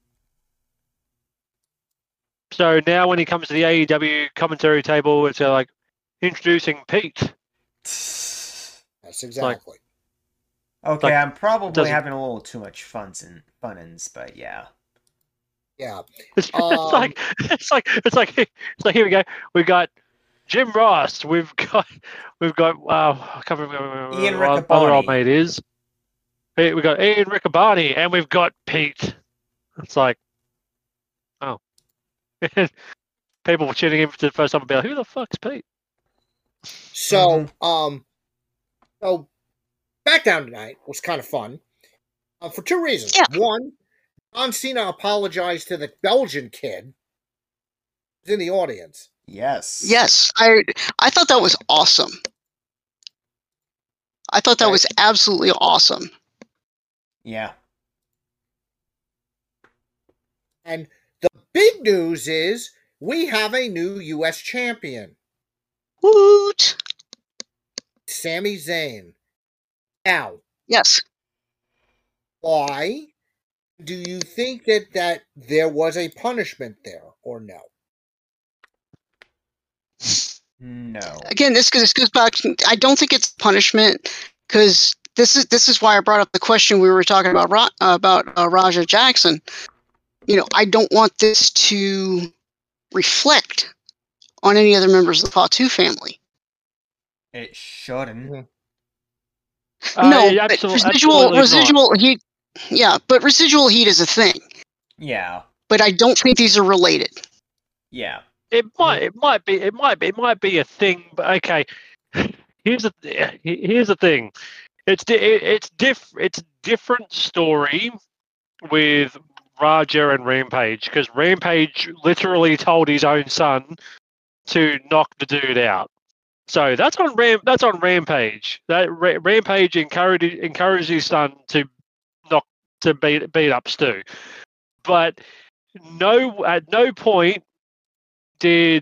So now when he comes to the A E W commentary table, it's uh, like introducing Pete. That's exactly. Okay, Like, I'm probably doesn't- having a little too much funs and fun-ins, but yeah. Yeah. It's, Um, it's like it's like it's like it's like here we go. We've got Jim Ross. We've got we've got uh, I can't remember Ian who our other old Riccaboni. mate is. Hey, We've got Ian Riccaboni and we've got Pete. It's like, oh, people were tuning in for the first time and be like, who the fuck's Pete? So, Mm-hmm. um, so SmackDown tonight was kind of fun uh, for two reasons. Yeah. One, John Cena apologized to the Belgian kid who's in the audience. Yes. Yes. I I thought that was awesome. I thought that Okay. was absolutely awesome. Yeah. And the big news is we have a new U S champion, Woot. Sami Zayn. Now, Yes. why do you think that, that there was a punishment there or no? No. Again, this this goes back. To, I don't think it's punishment because this is this is why I brought up the question we were talking about Ra- about uh, Raja Jackson. You know, I don't want this to reflect on any other members of the Fatu family. It shouldn't. Uh, no, yeah, but absol- residual absolutely not. residual heat. Yeah, but residual heat is a thing. Yeah. But I don't think these are related. Yeah. It might, it might be, it might be, it might be a thing. But okay, here's the here's the thing. It's di- it's diff it's different story with Raja and Rampage because Rampage literally told his own son to knock the dude out. So that's on Ram that's on Rampage. That Ra- Rampage encouraged encouraged his son to knock to beat beat up Stu, but no at no point did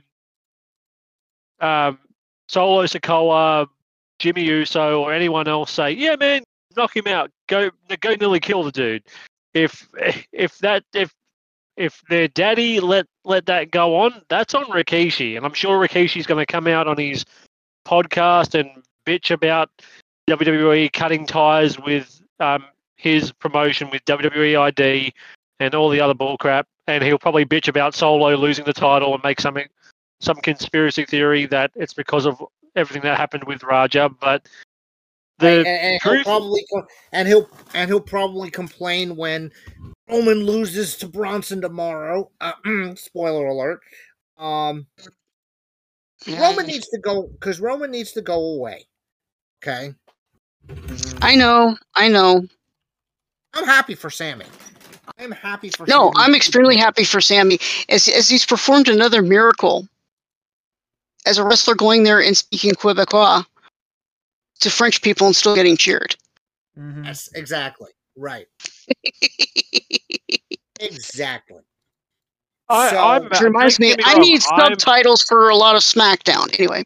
um, Solo Sikoa, Jimmy Uso, or anyone else say, "Yeah, man, knock him out. Go, go, nearly kill the dude." If if that if if their daddy let let that go on, that's on Rikishi, and I'm sure Rikishi's going to come out on his podcast and bitch about W W E cutting ties with um, his promotion with W W E I D and all the other bullcrap, and he'll probably bitch about Solo losing the title and make something, some conspiracy theory that it's because of everything that happened with Raja. But the and, and truth, he'll probably and he'll and he'll probably complain when Roman loses to Bronson tomorrow. Uh, spoiler alert. Um, Roman needs to go because Roman needs to go away. Okay, I know, I know. I'm happy for Sammy. I'm happy for. No, Sammy. I'm extremely happy for Sammy as as he's performed another miracle as a wrestler going there and speaking Quebecois. to French people and still getting cheered. Mm-hmm. Yes, exactly. Right. Exactly. I, So- I'm, Which reminds me, don't get I wrong, need I'm- subtitles for a lot of SmackDown. Anyway,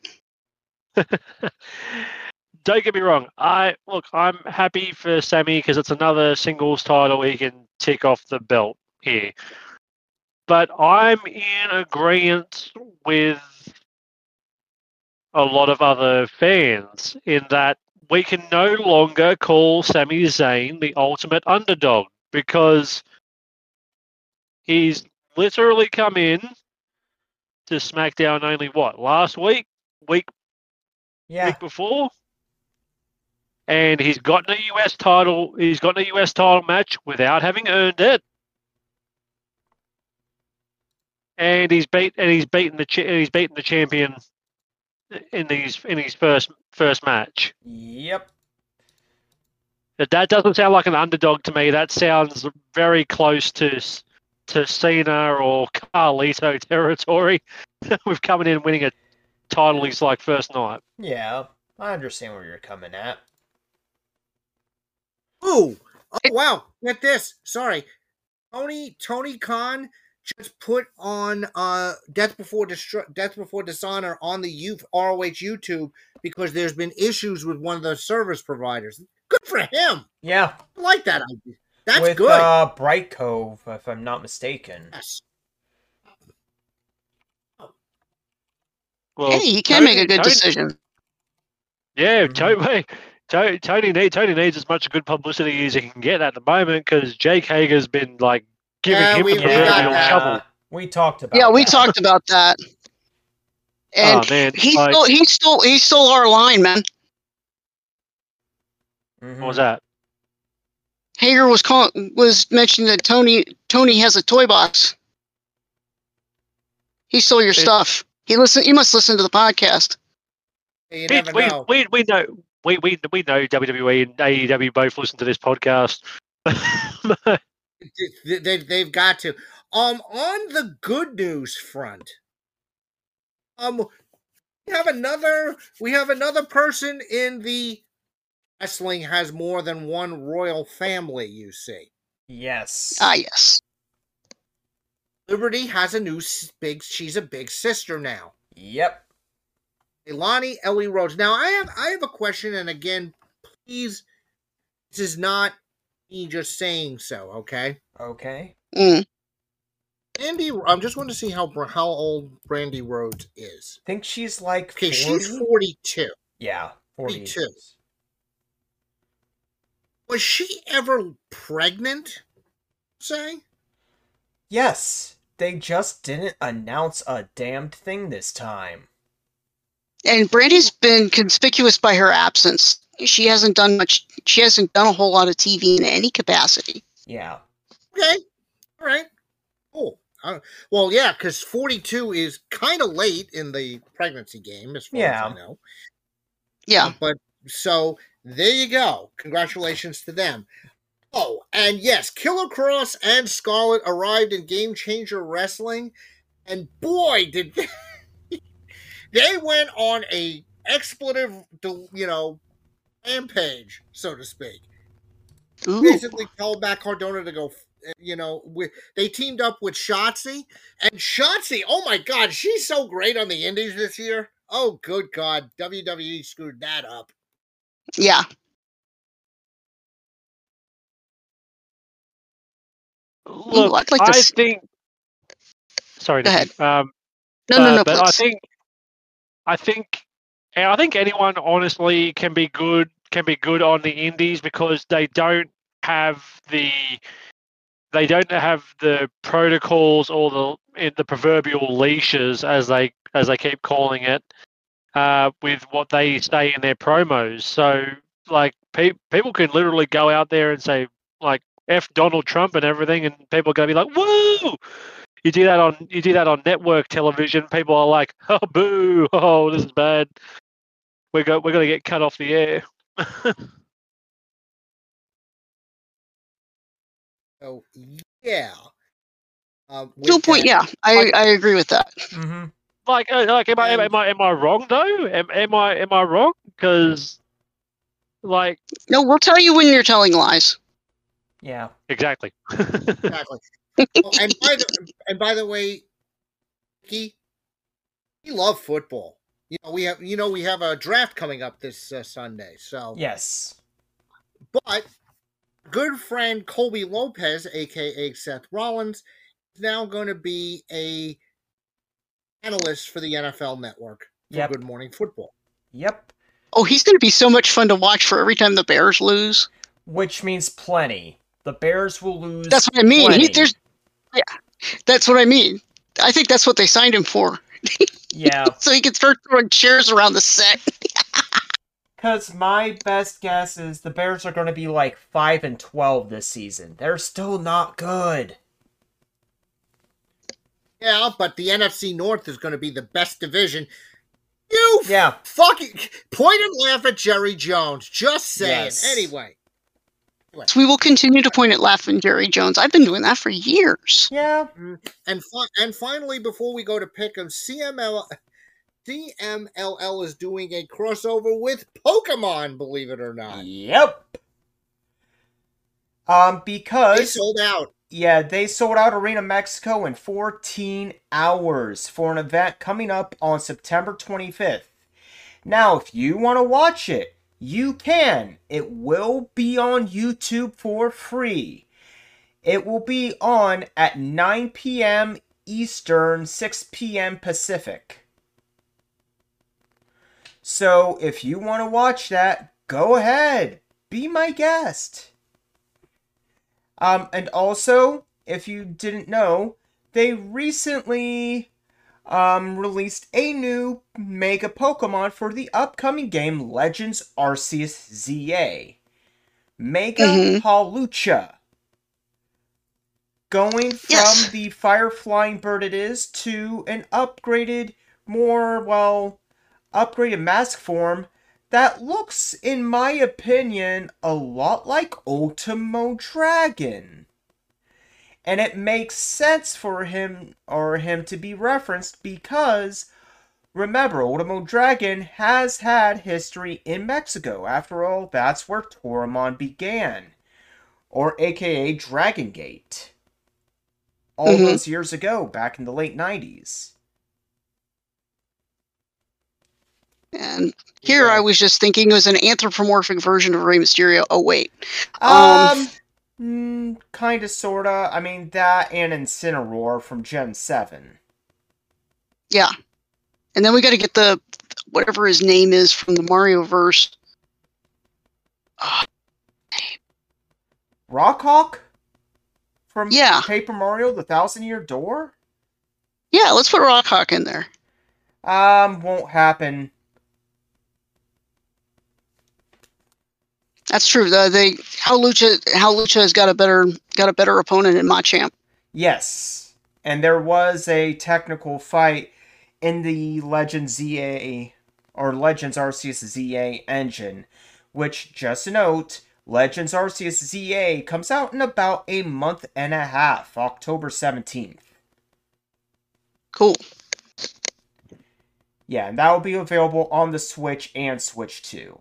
Don't get me wrong. I look. I'm happy for Sammy because it's another singles title he can tick off the belt here. But I'm in agreement with a lot of other fans in that we can no longer call Sami Zayn the ultimate underdog because he's literally come in to SmackDown only what last week, week Yeah. week before, and he's gotten a U S title. He's gotten a U S title match without having earned it, and he's beat and he's beaten the cha- he's beaten the champion in his in his first first match. Yep. That that doesn't sound like an underdog to me. That sounds very close to to Cena or Carlito territory. With coming in and winning a title his like first night. Yeah, I understand where you're coming at. Ooh! Oh wow! Get this. Sorry, Tony Tony Khan just put on uh Death Before Destru- Death Before Dishonor on the U- R O H YouTube because there's been issues with one of the service providers. Good for him. Yeah. I like that idea. That's With, good. uh, Bright Cove, if I'm not mistaken. Yes. Well, hey, you can Tony- make a good Tony- decision. Yeah, Mhm. Tony, Tony, Tony, need, Tony needs as much good publicity as he can get at the moment because Jake Hager's been like giving Yeah, him we- the we got proverbial that. shovel. We talked about Yeah, we that. talked about that. And Oh man, he like, stole, he stole, he stole our line, man. Mhm. what was that? Hager was call, was mentioning that Tony Tony has a toy box. He stole your It- stuff. He listen. You must listen to the podcast. You We, never we, know. we, we know we, we we know W W E and A E W both listen to this podcast. They, they, they've got to. Um, on the good news front, um, we have another. We have another person in the wrestling has more than one royal family. You see, Yes. Ah, yes. Liberty has a new s- big. She's a big sister now. Yep. Ilani Ellie Rhodes. Now, I have I have a question, and again, please, this is not me just saying so. Okay. Okay. Mm. Andy, I just want to see how how old Brandy Rhodes is. Think she's like Okay, forty? she's forty-two. Yeah, forty. forty-two. Was she ever pregnant? Say? Yes. They just didn't announce a damned thing this time. And Brandy's been conspicuous by her absence. She hasn't done much. She hasn't done a whole lot of T V in any capacity. Yeah. Okay. All right. Cool. Uh, well, yeah, because forty-two is kind of late in the pregnancy game, as far Yeah. as I know. Yeah. Uh, but so there you go. Congratulations to them. Oh, and yes, Killer Cross and Scarlett arrived in Game Changer Wrestling, and boy, did they, they went on a expletive, you know, rampage, so to speak. Ooh. Basically, told Matt Cardona to go. You know, with, they teamed up with Shotzi, and Shotzi, oh my God, she's so great on the Indies this year. Oh, good God, W W E screwed that up. Yeah. Look, Ooh, I'd like to I s- think. Sorry, Go Nikki. Um, No, no, uh, no, but I please. think, I think, and I think anyone honestly can be good can be good on the indies because they don't have the they don't have the protocols or the in the proverbial leashes as they as they keep calling it uh, with what they say in their promos. So like pe- people can literally go out there and say like F Donald Trump and everything, and people are going to be like, "Woo!" You do that on you do that on network television. People are like, "Oh, boo! Oh, this is bad. We're go we're going to get cut off the air." So yeah. Um, with To a point, that- yeah. I, I agree with that. Mm-hmm. Like, uh, like, am I, am, I, am I, am I wrong though? Am, am I, am I wrong? Because Like, No, we'll tell you when you're telling lies. Yeah. exactly. Exactly. Oh, and by the and by the way, he he love football. You know we have you know we have a draft coming up this uh, Sunday. So Yes. but good friend Colby Lopez, aka Seth Rollins, is now going to be a analyst for the N F L Network for Yep. Good Morning Football. Yep. Oh, he's going to be so much fun to watch for every time the Bears lose. Which means plenty. The Bears will lose. That's what I mean. Plenty. He, there's, yeah, that's what I mean. I think that's what they signed him for. Yeah. So he can start throwing chairs around the set. Because my best guess is the Bears are going to be like five and twelve this season. They're still not good. Yeah, but the N F C North is going to be the best division. You Yeah. fucking point and laugh at Jerry Jones. Just saying. Yes. Anyway. Anyway. We will continue to point at laughing Jerry Jones. I've been doing that for years. Yeah. And fi- and finally, before we go to pick 'em, C M L C M L L is doing a crossover with Pokemon. Believe it or not, Yep. Um, because they sold out. Yeah, they sold out Arena Mexico in fourteen hours for an event coming up on September twenty-fifth. Now, if you want to watch it, you can. It will be on YouTube for free. It will be on at nine p.m. Eastern, six p.m. Pacific. So, if you want to watch that, go ahead. Be my guest. Um, and also, if you didn't know, they recently um, released a new Mega Pokemon for the upcoming game Legends Arceus Z A. Mega Mhm. Hawlucha. Going from Yes. the fire flying bird it is to an upgraded, more, well, upgraded mask form that looks, in my opinion, a lot like Ultimo Dragon. And it makes sense for him or him to be referenced because, remember, Ultimo Dragon has had history in Mexico. After all, that's where Toramon began. Or aka Dragon Gate. All Mhm. those years ago, back in the late nineties. And here I was just thinking it was an anthropomorphic version of Rey Mysterio. Oh, wait. Um, mm, kinda, sorta. I mean, that and Incineroar from Gen seven. Yeah. And then we got to get the, whatever his name is from the Mario verse. Rockhawk? From Yeah. Paper Mario, the Thousand Year Door? Yeah, let's put Rockhawk in there. Um, won't happen. That's true. The, they how Lucha how Lucha has got a better got a better opponent in Machamp. Yes. And there was a technical fight in the Legends Z A, or Legends Arceus Z A engine, which, just a note, Legends Arceus Z A comes out in about a month and a half, October seventeenth. Cool. Yeah, and that will be available on the Switch and Switch two.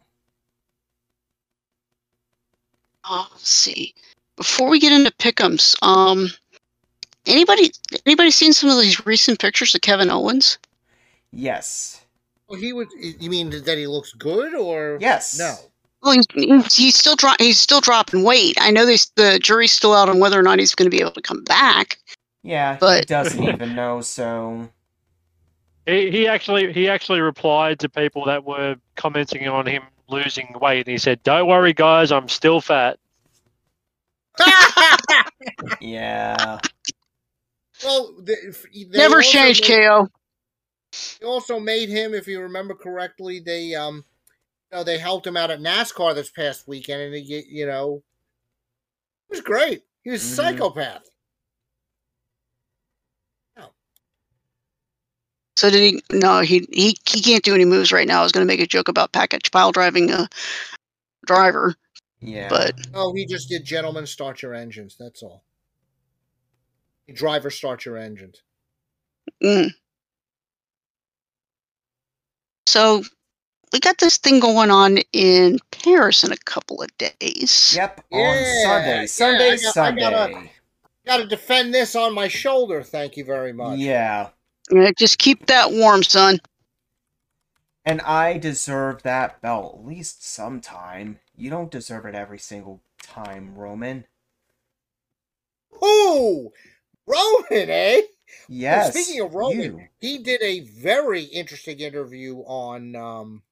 Uh, let's see. Before we get into pick'ems, um, anybody anybody seen some of these recent pictures of Kevin Owens? Yes. Well, he would. You mean that he looks good, or Yes. No. Well, he's, he's, he's still dro- he's still dropping weight. I know they, the jury's still out on whether or not he's going to be able to come back. Yeah, he But- doesn't even know, so... He, he actually he actually replied to people that were commenting on him losing weight, and he said, "Don't worry, guys, I'm still fat." Yeah. Well, they, they Never also changed, made- K O. They also made him, if you remember correctly, they um, you know, they helped him out at NASCAR this past weekend, and he, you know, it was great. He was a Mhm. psychopath. So did he? No, he he he can't do any moves right now. I was going to make a joke about package pile driving a driver, Yeah. but Oh, he just did gentlemen start your engines. That's all. Driver start your engines. mm. So we got this thing going on in Paris in a couple of days. Yep, Yeah, on Sunday. Sunday, yeah, I got- Sunday. I gotta- Got to defend this on my shoulder. Thank you very much. Yeah. Yeah, just keep that warm, son. And I deserve that belt at least sometime. You don't deserve it every single time, Roman. Ooh, Roman, eh? Yes. Well, speaking of Roman, you. he did a very interesting interview on. Um,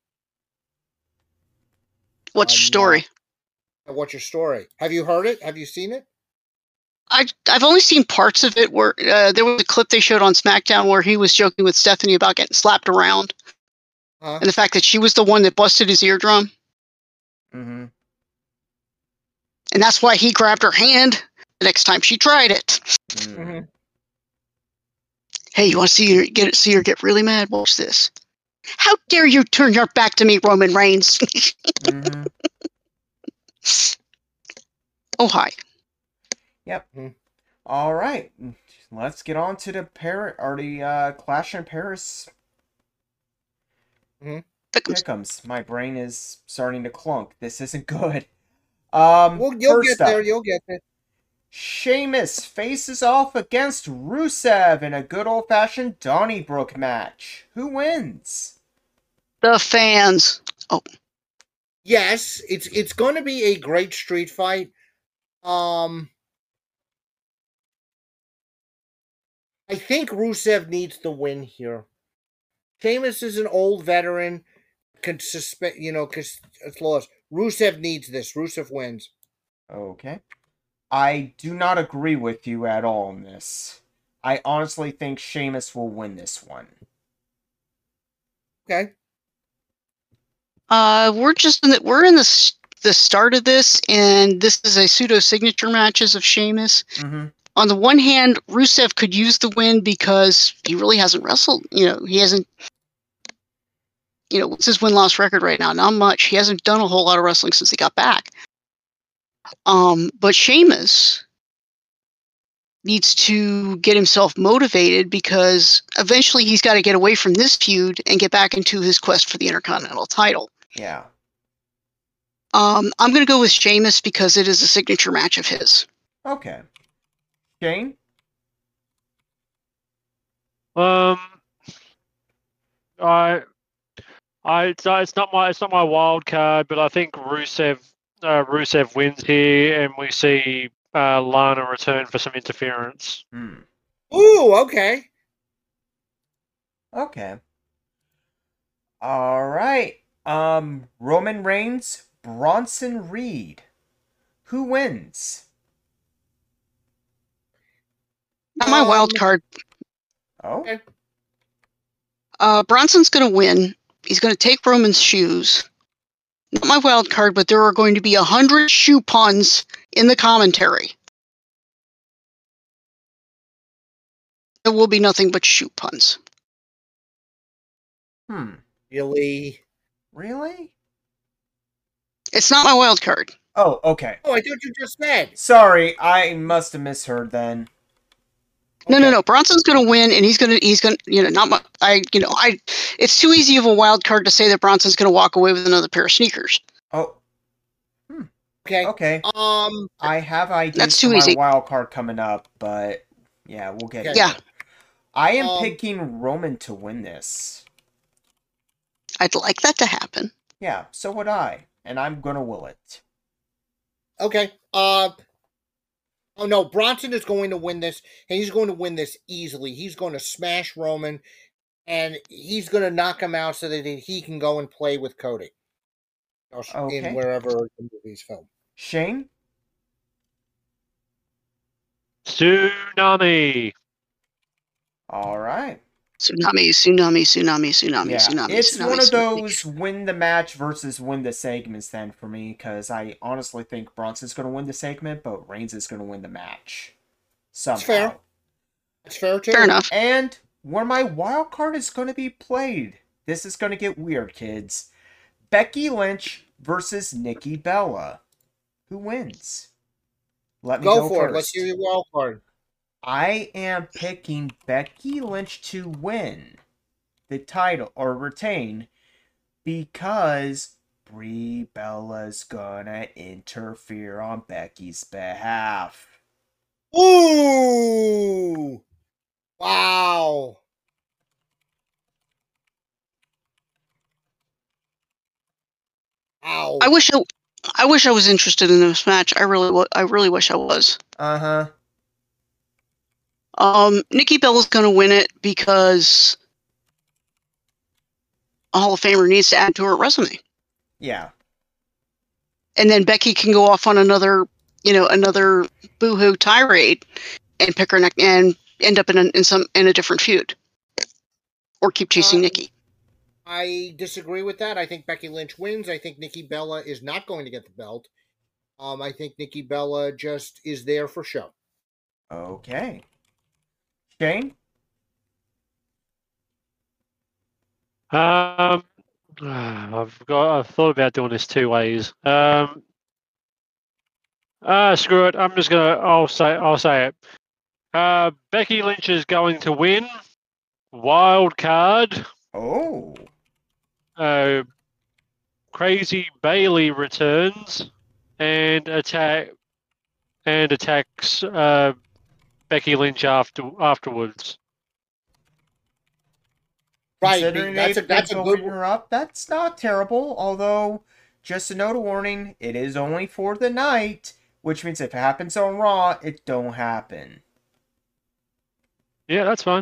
What's your on, story? Uh, what's your story? Have you heard it? Have you seen it? I, I've only seen parts of it where uh, there was a clip they showed on SmackDown where he was joking with Stephanie about getting slapped around. Huh? And the fact that she was the one that busted his eardrum. Mm-hmm. And that's why he grabbed her hand the next time she tried it. Mm-hmm. Hey, you want to see her get see her get really mad? Watch this. How dare you turn your back to me, Roman Reigns? Mm-hmm. Oh, hi. Yep. All right. Let's get on to the Par- or the uh, Clash in Paris Mm-hmm. pick'ems. My brain is starting to clunk. This isn't good. Um, Well, you'll first get there. up, You'll get there. Sheamus faces off against Rusev in a good old-fashioned Donnybrook match. Who wins? The fans. Oh, Yes, it's it's going to be a great street fight. Um, I think Rusev needs the win here. Sheamus is an old veteran. Can suspect, you know, because it's lost. Rusev needs this. Rusev wins. Okay. I do not agree with you at all on this. I honestly think Sheamus will win this one. Okay. uh, we're just in the, we're in the s- the start of this, and this is a pseudo signature matches of Sheamus. Mm-hmm. On the one hand, Rusev could use the win because he really hasn't wrestled. You know, he hasn't. You know, what's his win loss record right now? Not much. He hasn't done a whole lot of wrestling since he got back. Um, but Sheamus needs to get himself motivated because eventually he's got to get away from this feud and get back into his quest for the Intercontinental title. Yeah. Um, I'm going to go with Sheamus because it is a signature match of his. Okay. Shane? Um, I, I, it's, uh, it's not my, it's not my wild card, but I think Rusev, uh, Rusev wins here, and we see uh, Lana return for some interference. Hmm. Ooh, okay. Okay. All right. Um, Roman Reigns, Bronson Reed. Who wins? Not my Um, wild card. Oh. Okay. Uh, Bronson's going to win. He's going to take Roman's shoes. Not my wild card, but there are going to be a hundred shoe puns in the commentary. There will be nothing but shoe puns. Hmm. Really? Really? It's not my wild card. Oh, okay. Oh, I thought you just said. Sorry, I must have misheard then. No, no, Okay. no. Bronson's going to win, and he's going to, he's going to, you know, not my, I, you know, I, it's too easy of a wild card to say that Bronson's going to walk away with another pair of sneakers. Oh, Okay. okay. Um. I have ideas That's for too my easy. wild card coming up, but yeah, we'll get Okay. to Yeah. it. I am Um, picking Roman to win this. I'd like that to happen. Yeah, so would I, and I'm gonna will it. Okay. Uh. Oh no, Bronson is going to win this, and he's going to win this easily. He's going to smash Roman, and he's going to knock him out so that he can go and play with Cody. Or s- Okay. In wherever the movie's filmed. Shane? Tsunami. All right. Tsunami, tsunami, tsunami, tsunami, Yeah, tsunami. it's tsunami, one of tsunami. those win the match versus win the segments then for me, because I honestly think Bronson's going to win the segment, but Reigns is going to win the match. Somehow. That's fair. That's fair too. Fair enough. And where my wild card is going to be played. This is going to get weird, kids. Becky Lynch versus Nikki Bella. Who wins? Let me Go, go, for first. it. Let's hear your wild card. I am picking Becky Lynch to win the title or retain because Brie Bella's gonna interfere on Becky's behalf. Ooh! Wow. Ow. I wish I, I wish I was interested in this match. I really, wa- I really wish I was. Uh huh. Um, Nikki Bella's going to win it because a Hall of Famer needs to add to her resume, Yeah. and then Becky can go off on another, you know, another boohoo tirade, and pick her neck and end up in a, in some in a different feud, or keep chasing Uh, Nikki. I disagree with that. I think Becky Lynch wins. I think Nikki Bella is not going to get the belt. Um, I think Nikki Bella just is there for show. Okay. Shane? Um, I've got. I've thought about doing this two ways. Um, ah, screw it. I'm just gonna. I'll say. I'll say it. Uh, Becky Lynch is going to win. Wild card. Oh. Uh, Crazy Bailey returns and attack and attacks uh, Becky Lynch after afterwards. Right. Considering That's a they've that's been a good building her up, that's not terrible. Although, just a note of warning, it is only for the night, which means if it happens on Raw, it don't happen. Yeah, that's fine.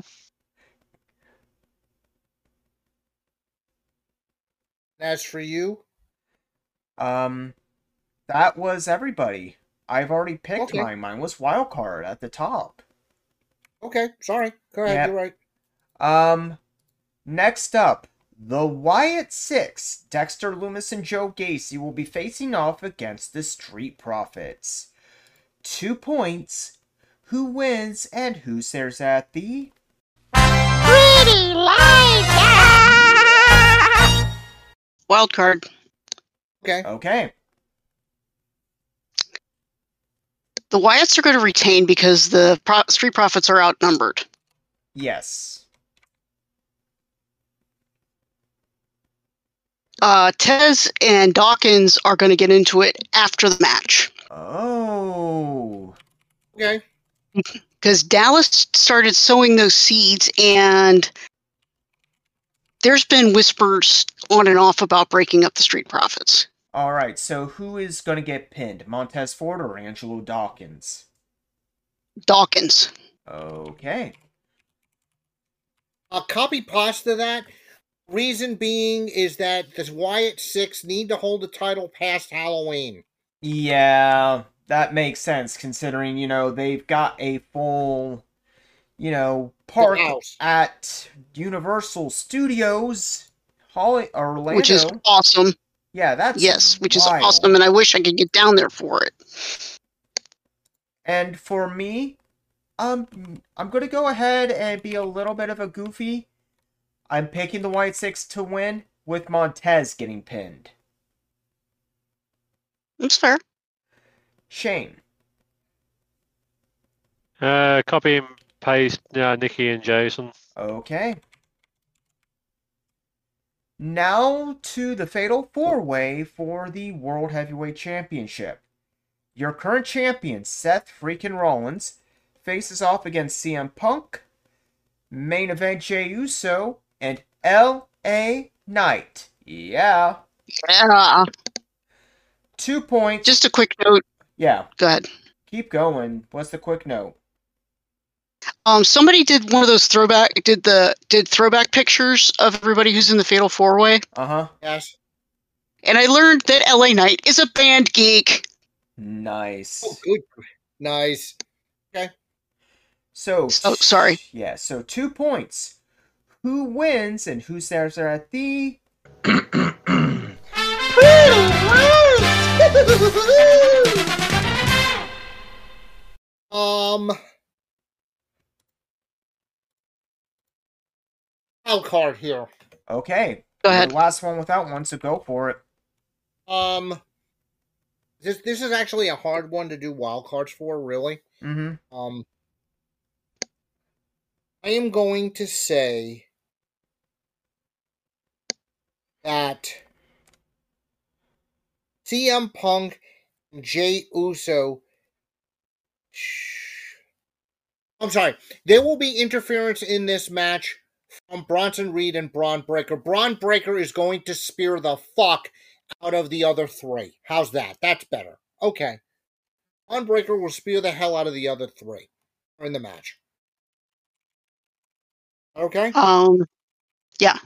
As for you, Um, that was everybody. I've already picked Okay. mine. Mine was Wildcard at the top. okay. Sorry. Go ahead. Yep. You're right. Um, next up, the Wyatt Six, Dexter Lumis and Joe Gacy will be facing off against the Street Profits. Two points. Who wins and who stares at the Pretty Liza! Wild card. Okay. Okay. The Wyatts are going to retain because the Pro- Street Profits are outnumbered. Yes. Uh, Tez and Dawkins are going to get into it after the match Oh. Okay. because Dallas started sowing those seeds, and there's been whispers on and off about breaking up the Street Profits. All right. So who is going to get pinned? Montez Ford or Angelo Dawkins? Dawkins. Okay. I'll copy pasta that. Reason being is that the Wyatt Six need to hold the title past Halloween. Yeah, that makes sense considering, you know, they've got a full, you know, park house. at Universal Studios, Holly, Orlando. Which is awesome. Yeah, that's Yes, which is wild. awesome, and I wish I could get down there for it. And for me, um, I'm going to go ahead and be a little bit of a goofy. I'm picking the White Six to win with Montez getting pinned. That's fair. Shane. Uh, copy and paste uh, Nikki and Jason. Okay. Now to the Fatal Four-Way for the World Heavyweight Championship. Your current champion, Seth freaking Rollins, faces off against C M Punk, main event Jey Uso, and L A Knight. Yeah. Yeah. Two points. Just a quick note. Yeah. Go ahead. Keep going. What's the quick note? Um, somebody did one of those throwback did the did throwback pictures of everybody who's in the Fatal Four Way, Uh-huh. Yes. and I learned that L A Knight is a band geek. Nice. Oh, good. Nice. Okay. So, So sorry. Yeah, so two points. Who wins and who stares at the um. Wild card here. Okay. Go You're ahead. the last one without one, so go for it. Um. This this is actually a hard one to do wild cards for, really. Mm-hmm. Um. I am going to say that C M Punk and Jey Uso. I'm sorry. There will be interference in this match from Bronson Reed and Braun Breaker. Braun Breaker is going to spear the fuck out of the other three. How's that? That's better. Okay. Braun Breaker will spear the hell out of the other three in the match. Okay? Um, yeah.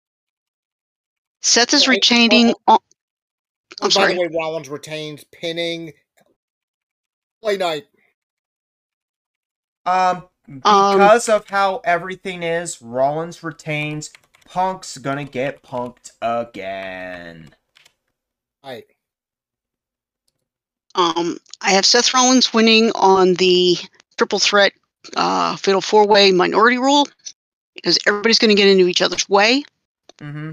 Seth is retaining. Oh, I'm by sorry. the way, Rollins retains, pinning. Play night. Um, because um, of how everything is, Rollins retains. Punk's gonna get punked again. Right. Um, I have Seth Rollins winning on the triple threat uh, fatal four way minority rule because everybody's going to get into each other's way. Mm-hmm.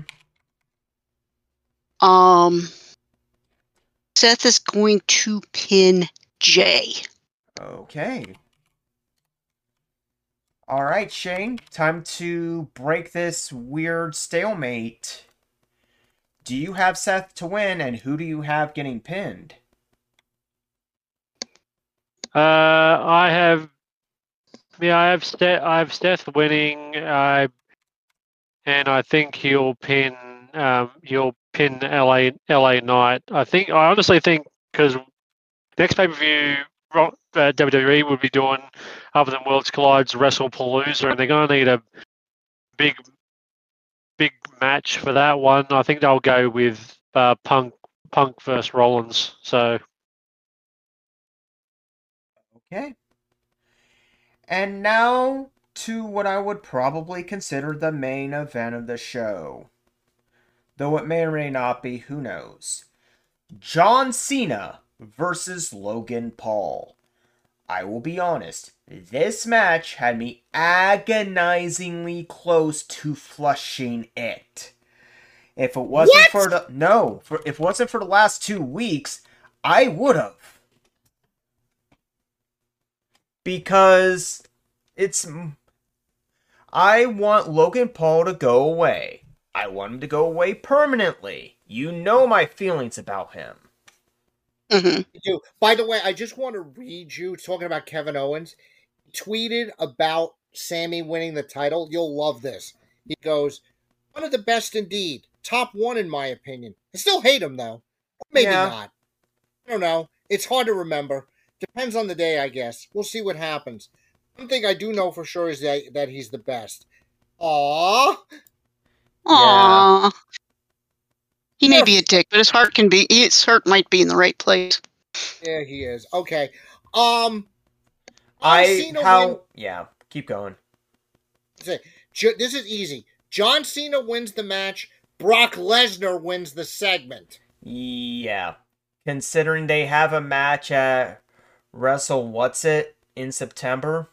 Um, Seth is going to pin Jay. Okay. All right, Shane. Time to break this weird stalemate. Do you have Seth to win, and who do you have getting pinned? Uh, I have, yeah, I have Seth. I have Seth winning. I, and I think he'll pin. Um, he'll pin L A L A Knight. I think. I honestly think because next pay per view, uh, W W E would be doing other than Worlds Collide's WrestlePalooza, and they're going to need a big, big match for that one. I think they'll go with uh, Punk, Punk versus Rollins. So. Okay. And now to what I would probably consider the main event of the show. Though it may or may not be, who knows. John Cena versus Logan Paul. I will be honest, this match had me agonizingly close to flushing it. If it wasn't what? for the no, for if it wasn't for the last two weeks, I would have. Because it's... I want Logan Paul to go away. I want him to go away permanently. You know my feelings about him. Mm-hmm. You do. By the way, I just want to read you, talking about Kevin Owens, he tweeted about Sammy winning the title. You'll love this. He goes, one of the best indeed. Top one in my opinion. I still hate him though. Or maybe Yeah. not. I don't know. It's hard to remember. Depends on the day, I guess. We'll see what happens. One thing I do know for sure is that, that he's the best. Aww. Aww. Yeah. He may be a dick, but his heart can be. His heart might be in the right place. Yeah, he is. Okay. Um. I how win- yeah. Keep going. This is easy. John Cena wins the match. Brock Lesnar wins the segment. Yeah. Considering they have a match at Wrestle What's It in September.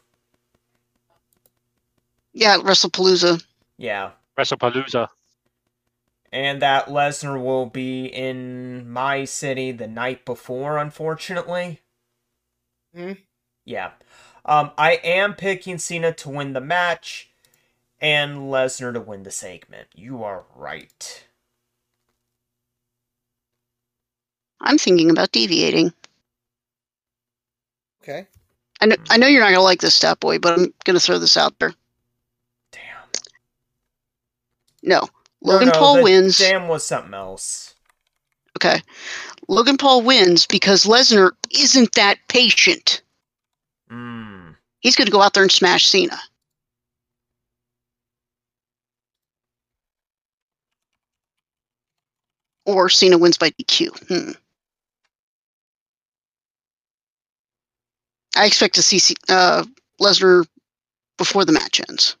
Yeah, WrestlePalooza. Yeah. WrestlePalooza. And that Lesnar will be in my city the night before, unfortunately. Hmm? Yeah. Um, I am picking Cena to win the match and Lesnar to win the segment. You are right. I'm thinking about deviating. Okay. I know, I know you're not going to like this, Stat Boy, but I'm going to throw this out there. Damn. No. Logan no, no, Paul the wins. Damn was something else. Okay. Logan Paul wins because Lesnar isn't that patient. Mm. He's going to go out there and smash Cena. Or Cena wins by D Q. Hmm. I expect to see uh, Lesnar before the match ends.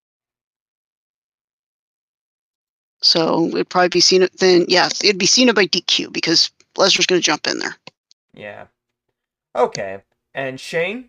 So it'd probably be Cena. Then, yeah, it'd be Cena by D Q because Lesnar's going to jump in there. Yeah. Okay. And Shane?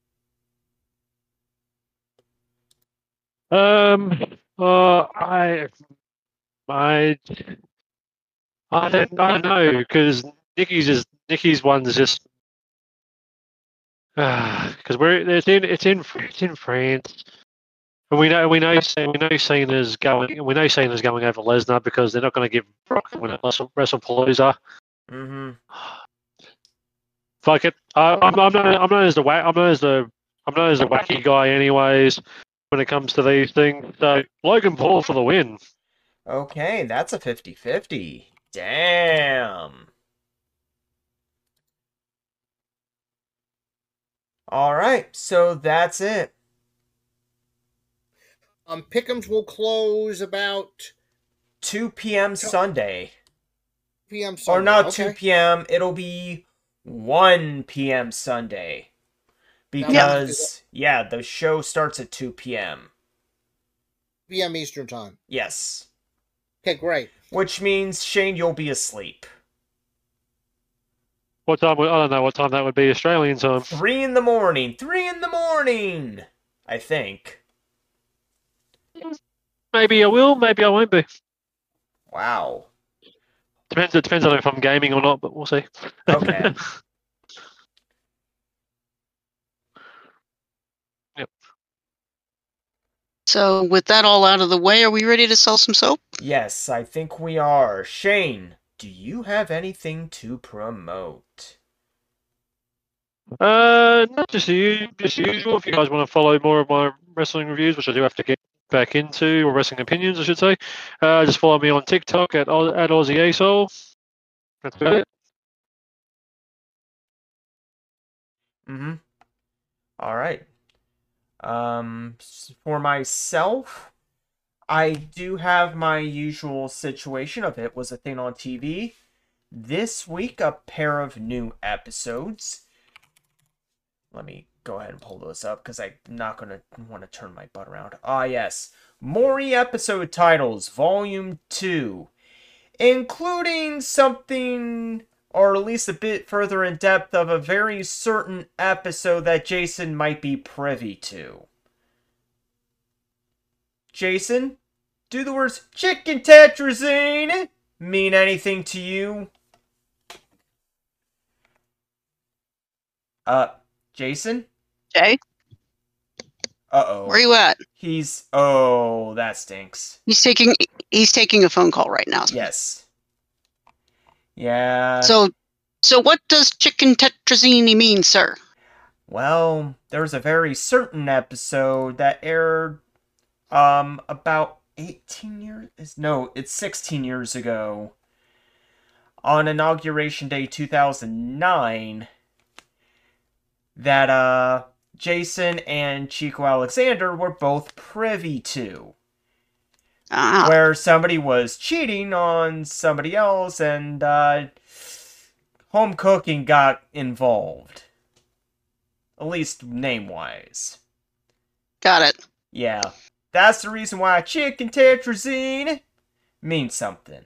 Um. Uh. I. I. I don't. I don't know because Nikki's just Nikki's one's just. Because uh, we're it's in it's in it's in France. And we know we know we know Cena's going we know Cena's going over Lesnar because they're not going to give Brock a win at Wrestle, WrestlePalooza. Mm-hmm. Fuck it. I, I'm, I'm known I'm known as the wa- I'm known as the I'm known as the wacky guy, anyways. When it comes to these things, so Logan Paul for the win. Okay, that's a fifty-fifty. Damn. All right, so that's it. Um, Pick'ems will close about two p.m. Sunday. two p.m. Sunday. Or not okay. two p.m. It'll be one p.m. Sunday. Because, yeah, the show starts at two p.m. two p.m. Eastern Time. Yes. Okay, great. Which means, Shane, you'll be asleep. What time? I don't know what time that would be Australian time. Three in the morning. Three in the morning! I think. Maybe I will, maybe I won't be. Wow. Depends. It depends on if I'm gaming or not, but we'll see. Okay. Yep. So, with that all out of the way, are we ready to sell some soap? Yes, I think we are. Shane, do you have anything to promote? Uh, not just you, just usual. If you guys want to follow more of my wrestling reviews, which I do have to get back into, or wrestling opinions, I should say, uh, just follow me on TikTok at at Aussie Asol. That's about it. Mm-hmm. All right. Um, for myself, I do have my usual situation of It Was a Thing on T V. This week, a pair of new episodes. Let me go ahead and pull those up, because I'm not going to want to turn my butt around. Ah, yes. Maury episode titles, Volume two. Including something, or at least a bit further in depth, of a very certain episode that Jason might be privy to. Jason, do the words chicken tetrazine mean anything to you? Uh, Jason? Jay? Uh-oh. Where are you at? He's... Oh, that stinks. He's taking he's taking a phone call right now. Yes. Yeah. So, so what does chicken tetrazini mean, sir? Well, there's a very certain episode that aired um about eighteen years... No, it's sixteen years ago. On Inauguration Day two thousand nine... that uh Jason and Chico Alexander were both privy to. Ah. Where somebody was cheating on somebody else and uh, home cooking got involved. At least name-wise. Got it. Yeah. That's the reason why chicken tetrazine means something.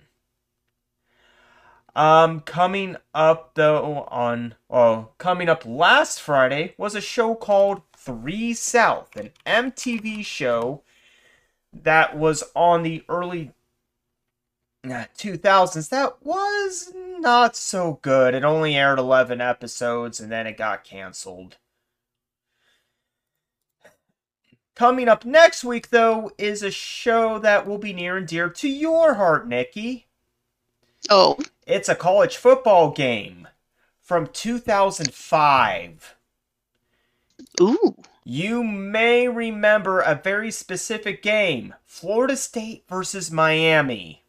Um, coming up, though, on... Well, coming up last Friday was a show called Three South, an M T V show that was on the early uh, two thousands. That was not so good. It only aired eleven episodes, and then it got canceled. Coming up next week, though, is a show that will be near and dear to your heart, Nikki. Oh. It's a college football game from two thousand five. Ooh. You may remember a very specific game. Florida State versus Miami.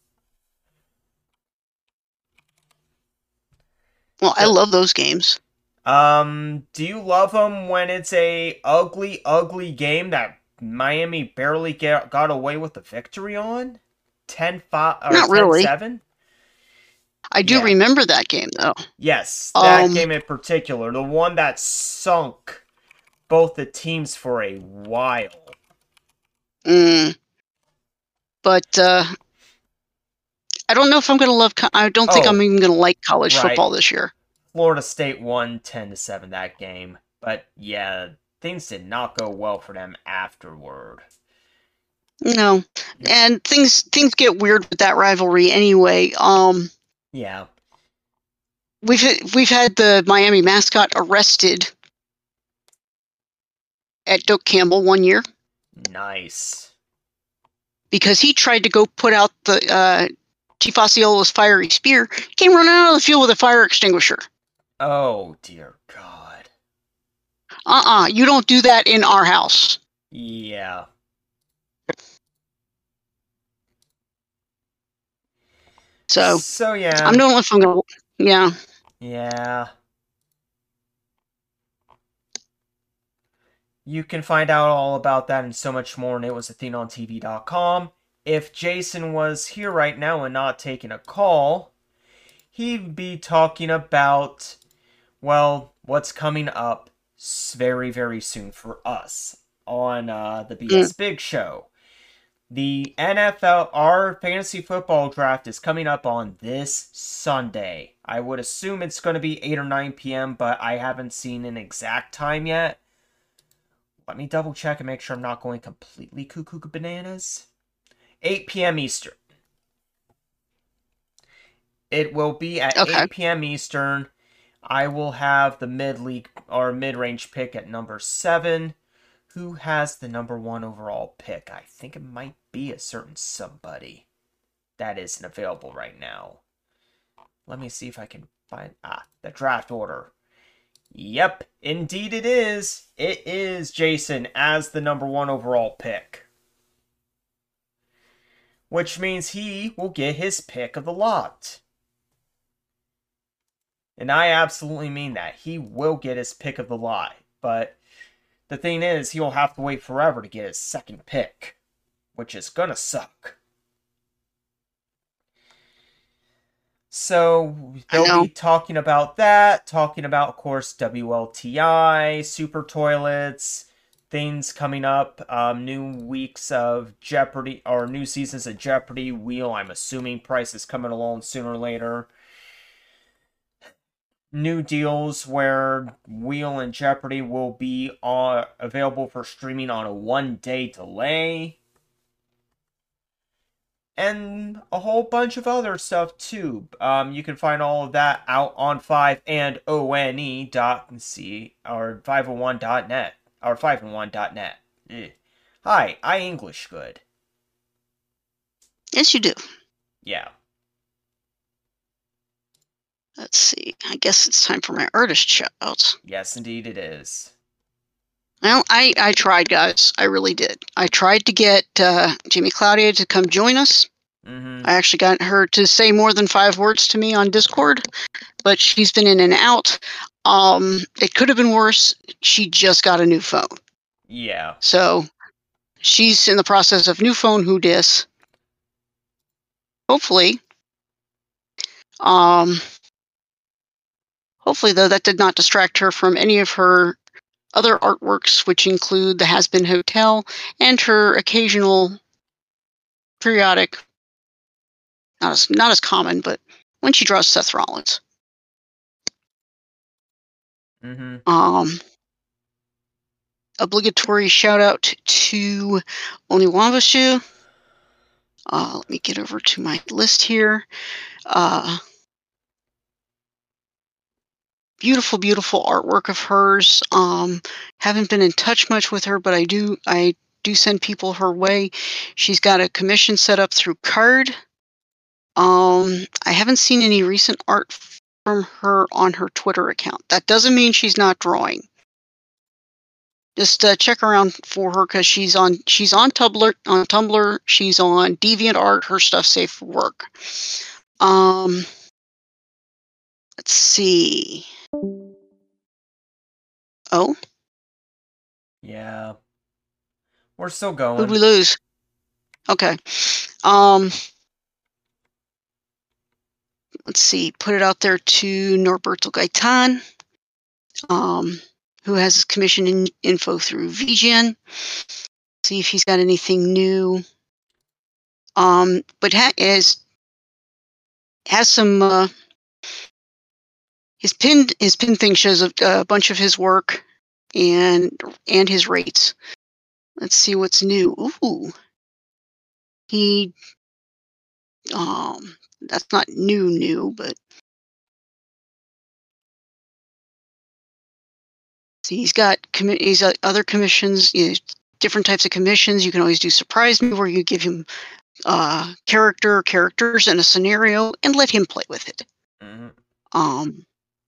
Well, I love those games. Um, do you love them when it's a ugly, ugly game that Miami barely get, got away with the victory on? ten five or Not really. ten seven? I do Yeah. remember that game, though. Yes, that Um, game in particular. The one that sunk both the teams for a while. Mm. But, uh... I don't know if I'm going to love... Co- I don't think Oh, I'm even going to like college right. football this year. Florida State won ten to seven that game. But, yeah, things did not go well for them afterward. No. And things things get weird with that rivalry anyway. Um... Yeah. We've we've had the Miami mascot arrested at Doak Campbell one year. Nice. Because he tried to go put out the uh, Chief Osceola's fiery spear. He came running out of the field with a fire extinguisher. Oh, dear God. Uh-uh, you don't do that in our house. Yeah. So, so yeah. I'm not if I'm gonna, yeah. Yeah. You can find out all about that and so much more on it was a thing on T V dot com. If Jason was here right now and not taking a call, he'd be talking about, well, what's coming up very, very soon for us on uh, the B S mm. Big Show. The N F L, our fantasy football draft is coming up on this Sunday. I would assume it's going to be eight or nine p.m., but I haven't seen an exact time yet. Let me double check and make sure I'm not going completely cuckoo bananas. eight p.m. Eastern. It will be at okay. eight p.m. Eastern. I will have the mid-league or mid-range pick at number seven. Who has the number one overall pick? I think it might be a certain somebody that isn't available right now. Let me see if I can find... Ah, the draft order. Yep, indeed it is. It is Jason as the number one overall pick. Which means he will get his pick of the lot. And I absolutely mean that. He will get his pick of the lot. But the thing is, he'll have to wait forever to get his second pick. Which is gonna suck. So, they'll be talking about that, talking about, of course, W L T I, Super Toilets, things coming up, um, new weeks of Jeopardy, or new seasons of Jeopardy, Wheel, I'm assuming Price is coming along sooner or later. New deals where Wheel and Jeopardy will be uh, available for streaming on a one-day delay. And a whole bunch of other stuff too. Um, you can find all of that out on five and O N E dot C or five oh one dot net or five oh one dot net. Ugh. Hi, I English good. Yes, you do. Yeah. Let's see. I guess it's time for my artist shout-outs. Yes, indeed it is. Well, I, I tried, guys. I really did. I tried to get uh, Jamie Claudia to come join us. Mm-hmm. I actually got her to say more than five words to me on Discord, but she's been in and out. Um, it could have been worse. She just got a new phone. Yeah. So she's in the process of new phone who dis. Hopefully. Um, hopefully, though, that did not distract her from any of her other artworks, which include the Has Been Hotel and her occasional, periodic, not as not as common, but when she draws Seth Rollins. Mm-hmm. Um, obligatory shout out to Oniwambashu. Uh, let me get over to my list here. Uh, Beautiful, beautiful artwork of hers. Um, haven't been in touch much with her, but I do I do send people her way. She's got a commission set up through Card. Um, I haven't seen any recent art from her on her Twitter account. That doesn't mean she's not drawing. Just uh, check around for her because she's on she's on Tumblr on Tumblr. She's on DeviantArt. Her stuff's safe for work. Um, let's see. Oh? Yeah. We're still going. Who'd we lose? Okay. Um, let's see. Put it out there to Norberto Gaitan, um, who has his commission in, info through V G N. See if he's got anything new. Um, but ha- has, has some... Uh, His pin his pin thing shows a, a bunch of his work and and his rates. Let's see what's new. Ooh, he um that's not new new, but see he's got commi- he's got other commissions. You know, different types of commissions. You can always do surprise me, where you give him uh, character, characters, and a scenario, and let him play with it. Mm-hmm. Um,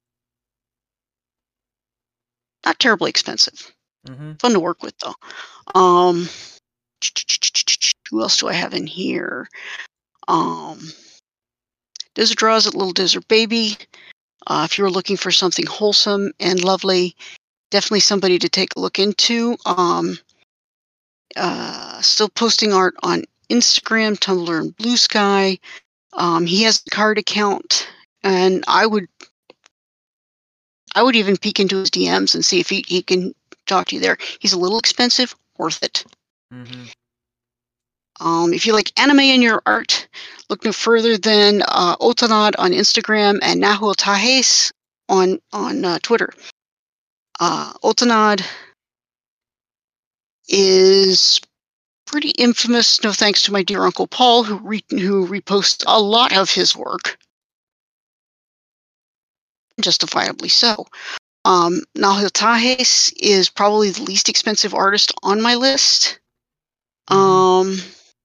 not terribly expensive. Mm-hmm. Fun to work with, though. Um, who else do I have in here? Um, Desert Draws at Little Desert Baby. Uh, if you're looking for something wholesome and lovely, definitely somebody to take a look into. Um, uh, still posting art on Instagram, Tumblr, and Blue Sky. Um, he has a card account, and I would, I would even peek into his D Ms and see if he, he can talk to you there. He's a little expensive, worth it. Mm-hmm. Um, if you like anime in your art, look no further than uh, Otanad on Instagram and Nahuel Tajes on on uh, Twitter. Uh, Otanad is pretty infamous, no thanks to my dear Uncle Paul, who re- who reposts a lot of his work. Justifiably so. Um, Nahuel Tajes is probably the least expensive artist on my list. Um...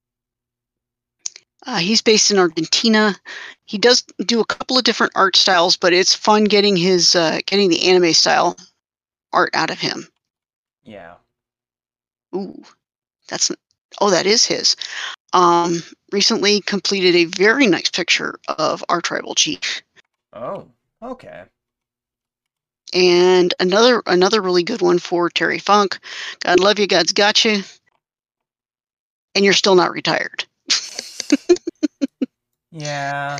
Uh, he's based in Argentina. He does do a couple of different art styles, but it's fun getting his uh, getting the anime style art out of him. Yeah. Ooh, that's oh, that is his. Um, recently completed a very nice picture of our tribal chief. Oh, okay. And another another really good one for Terry Funk. God love you, God's got you, and you're still not retired. Yeah.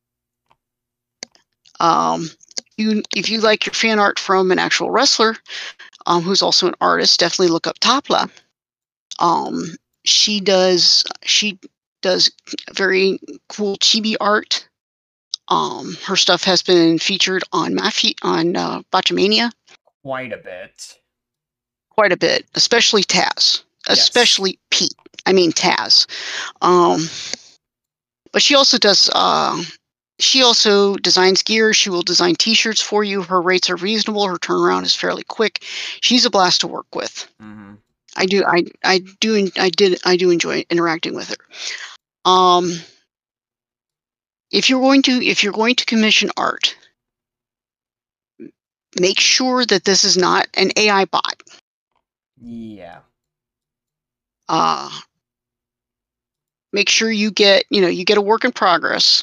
Um, you if you like your fan art from an actual wrestler, um, who's also an artist, definitely look up Tapla. Um, she does she does very cool chibi art. Um, her stuff has been featured on Mafi on uh, Botchamania. Quite a bit. Quite a bit, especially Taz, especially yes. Pete. I mean Taz. Um. But she also does, uh, she also designs gear. She will design t-shirts for you. Her rates are reasonable. Her turnaround is fairly quick. She's a blast to work with. Mm-hmm. I do, I, I do, I did, I do enjoy interacting with her. Um, if you're going to, if you're going to commission art, make sure that this is not an A I bot. Yeah. Uh, Make sure you get, you know, you get a work in progress,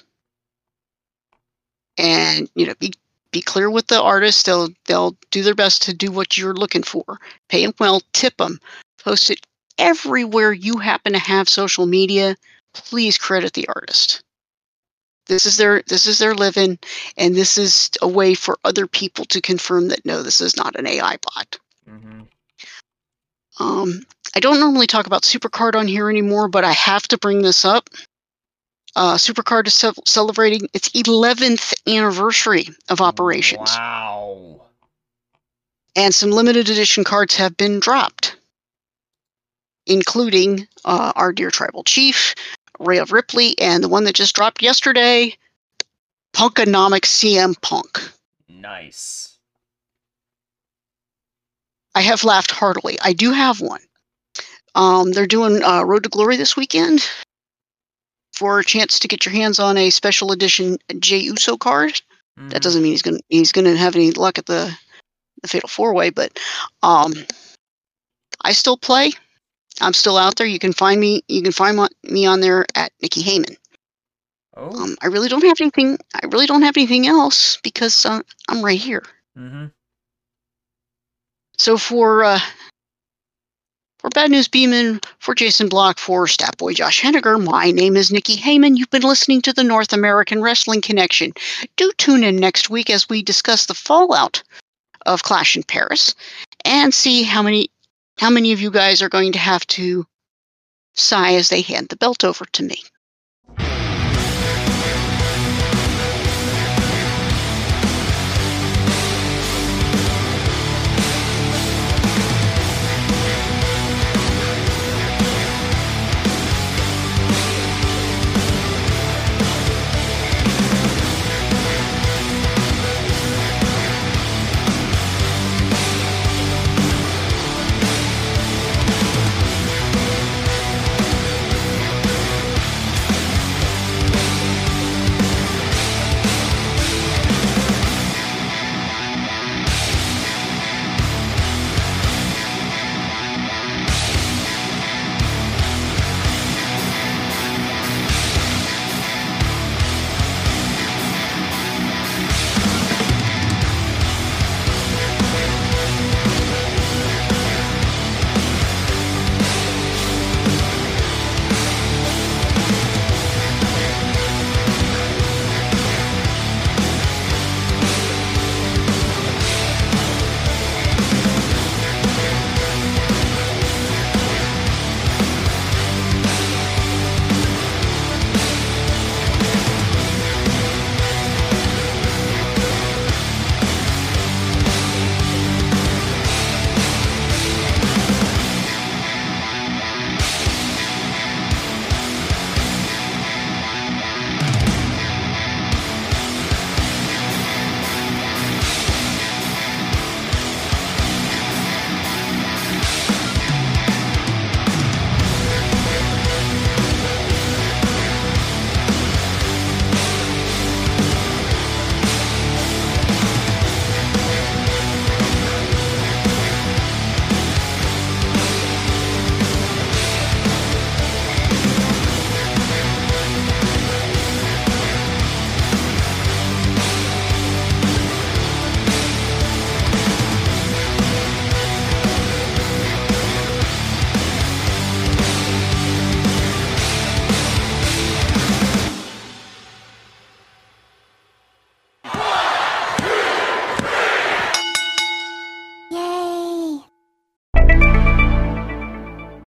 and you know, be be clear with the artist. They'll they'll do their best to do what you're looking for. Pay them well, tip them, post it everywhere you happen to have social media. Please credit the artist. This is their this is their living, and this is a way for other people to confirm that no, this is not an A I bot. Mm-hmm. Um, I don't normally talk about Supercard on here anymore, but I have to bring this up. Uh, Supercard is ce- celebrating its eleventh anniversary of operations. Wow. And some limited edition cards have been dropped, including uh, our dear tribal chief, Ray of Ripley, and the one that just dropped yesterday, Punkonomics C M Punk. Nice. I have laughed heartily. I do have one. Um, they're doing uh, Road to Glory this weekend for a chance to get your hands on a special edition Jey Uso card. Mm-hmm. That doesn't mean he's gonna he's gonna have any luck at the the Fatal Four Way, but um, I still play. I'm still out there. You can find me. You can find me on there at Nikki Heyman. Oh. Um, I really don't have anything. I really don't have anything else because uh, I'm right here. Mm-hmm. So for uh, for Bad News Beeman, for Jason Block, for Statboy Josh Henniger, my name is Nikki Heyman. You've been listening to the North American Wrestling Connection. Do tune in next week as we discuss the fallout of Clash in Paris and see how many how many of you guys are going to have to sigh as they hand the belt over to me.